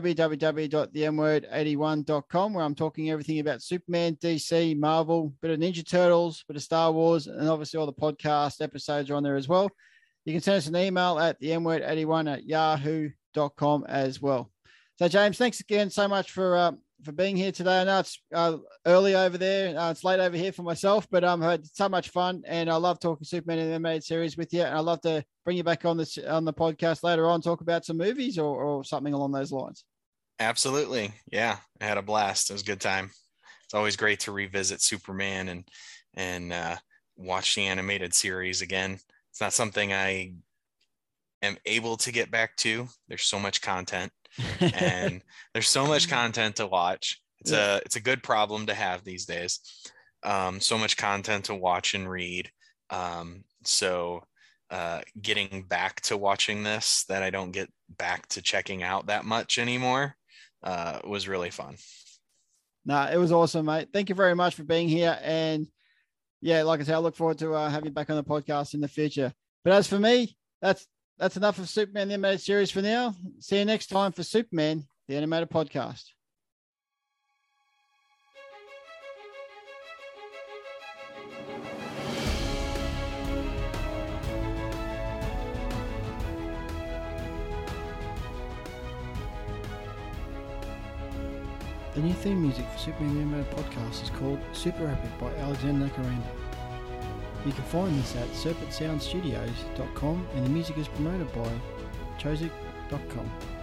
B: www.themword81.com, where I'm talking everything about Superman, DC, Marvel, bit of Ninja Turtles, bit of Star Wars, and obviously all the podcast episodes are on there as well. You can send us an email at themword81@yahoo.com as well. So James, thanks again so much for being here today. I know it's early over there. It's late over here for myself, but I had so much fun, and I love talking Superman in the animated series with you. And I'd love to bring you back on the podcast later on, talk about some movies or something along those lines.
C: Absolutely. Yeah. I had a blast. It was a good time. it's always great to revisit Superman and watch the animated series again. It's not something I am able to get back to. There's so much content, and there's so much content to watch. It's a good problem to have these days. So much content to watch and read. So getting back to watching this that I don't get back to checking out that much anymore was really fun.
B: No, it was awesome, mate. Thank you very much for being here. And yeah, like I said, I look forward to having you back on the podcast in the future. But as for me, that's enough of Superman the Animated Series for now. See you next time for Superman the Animated Podcast. The new theme music for Superman the Animated Podcast is called Super Epic by Alexander Nakaranda. You can find this at serpentsoundstudios.com, and the music is promoted by chozic.com.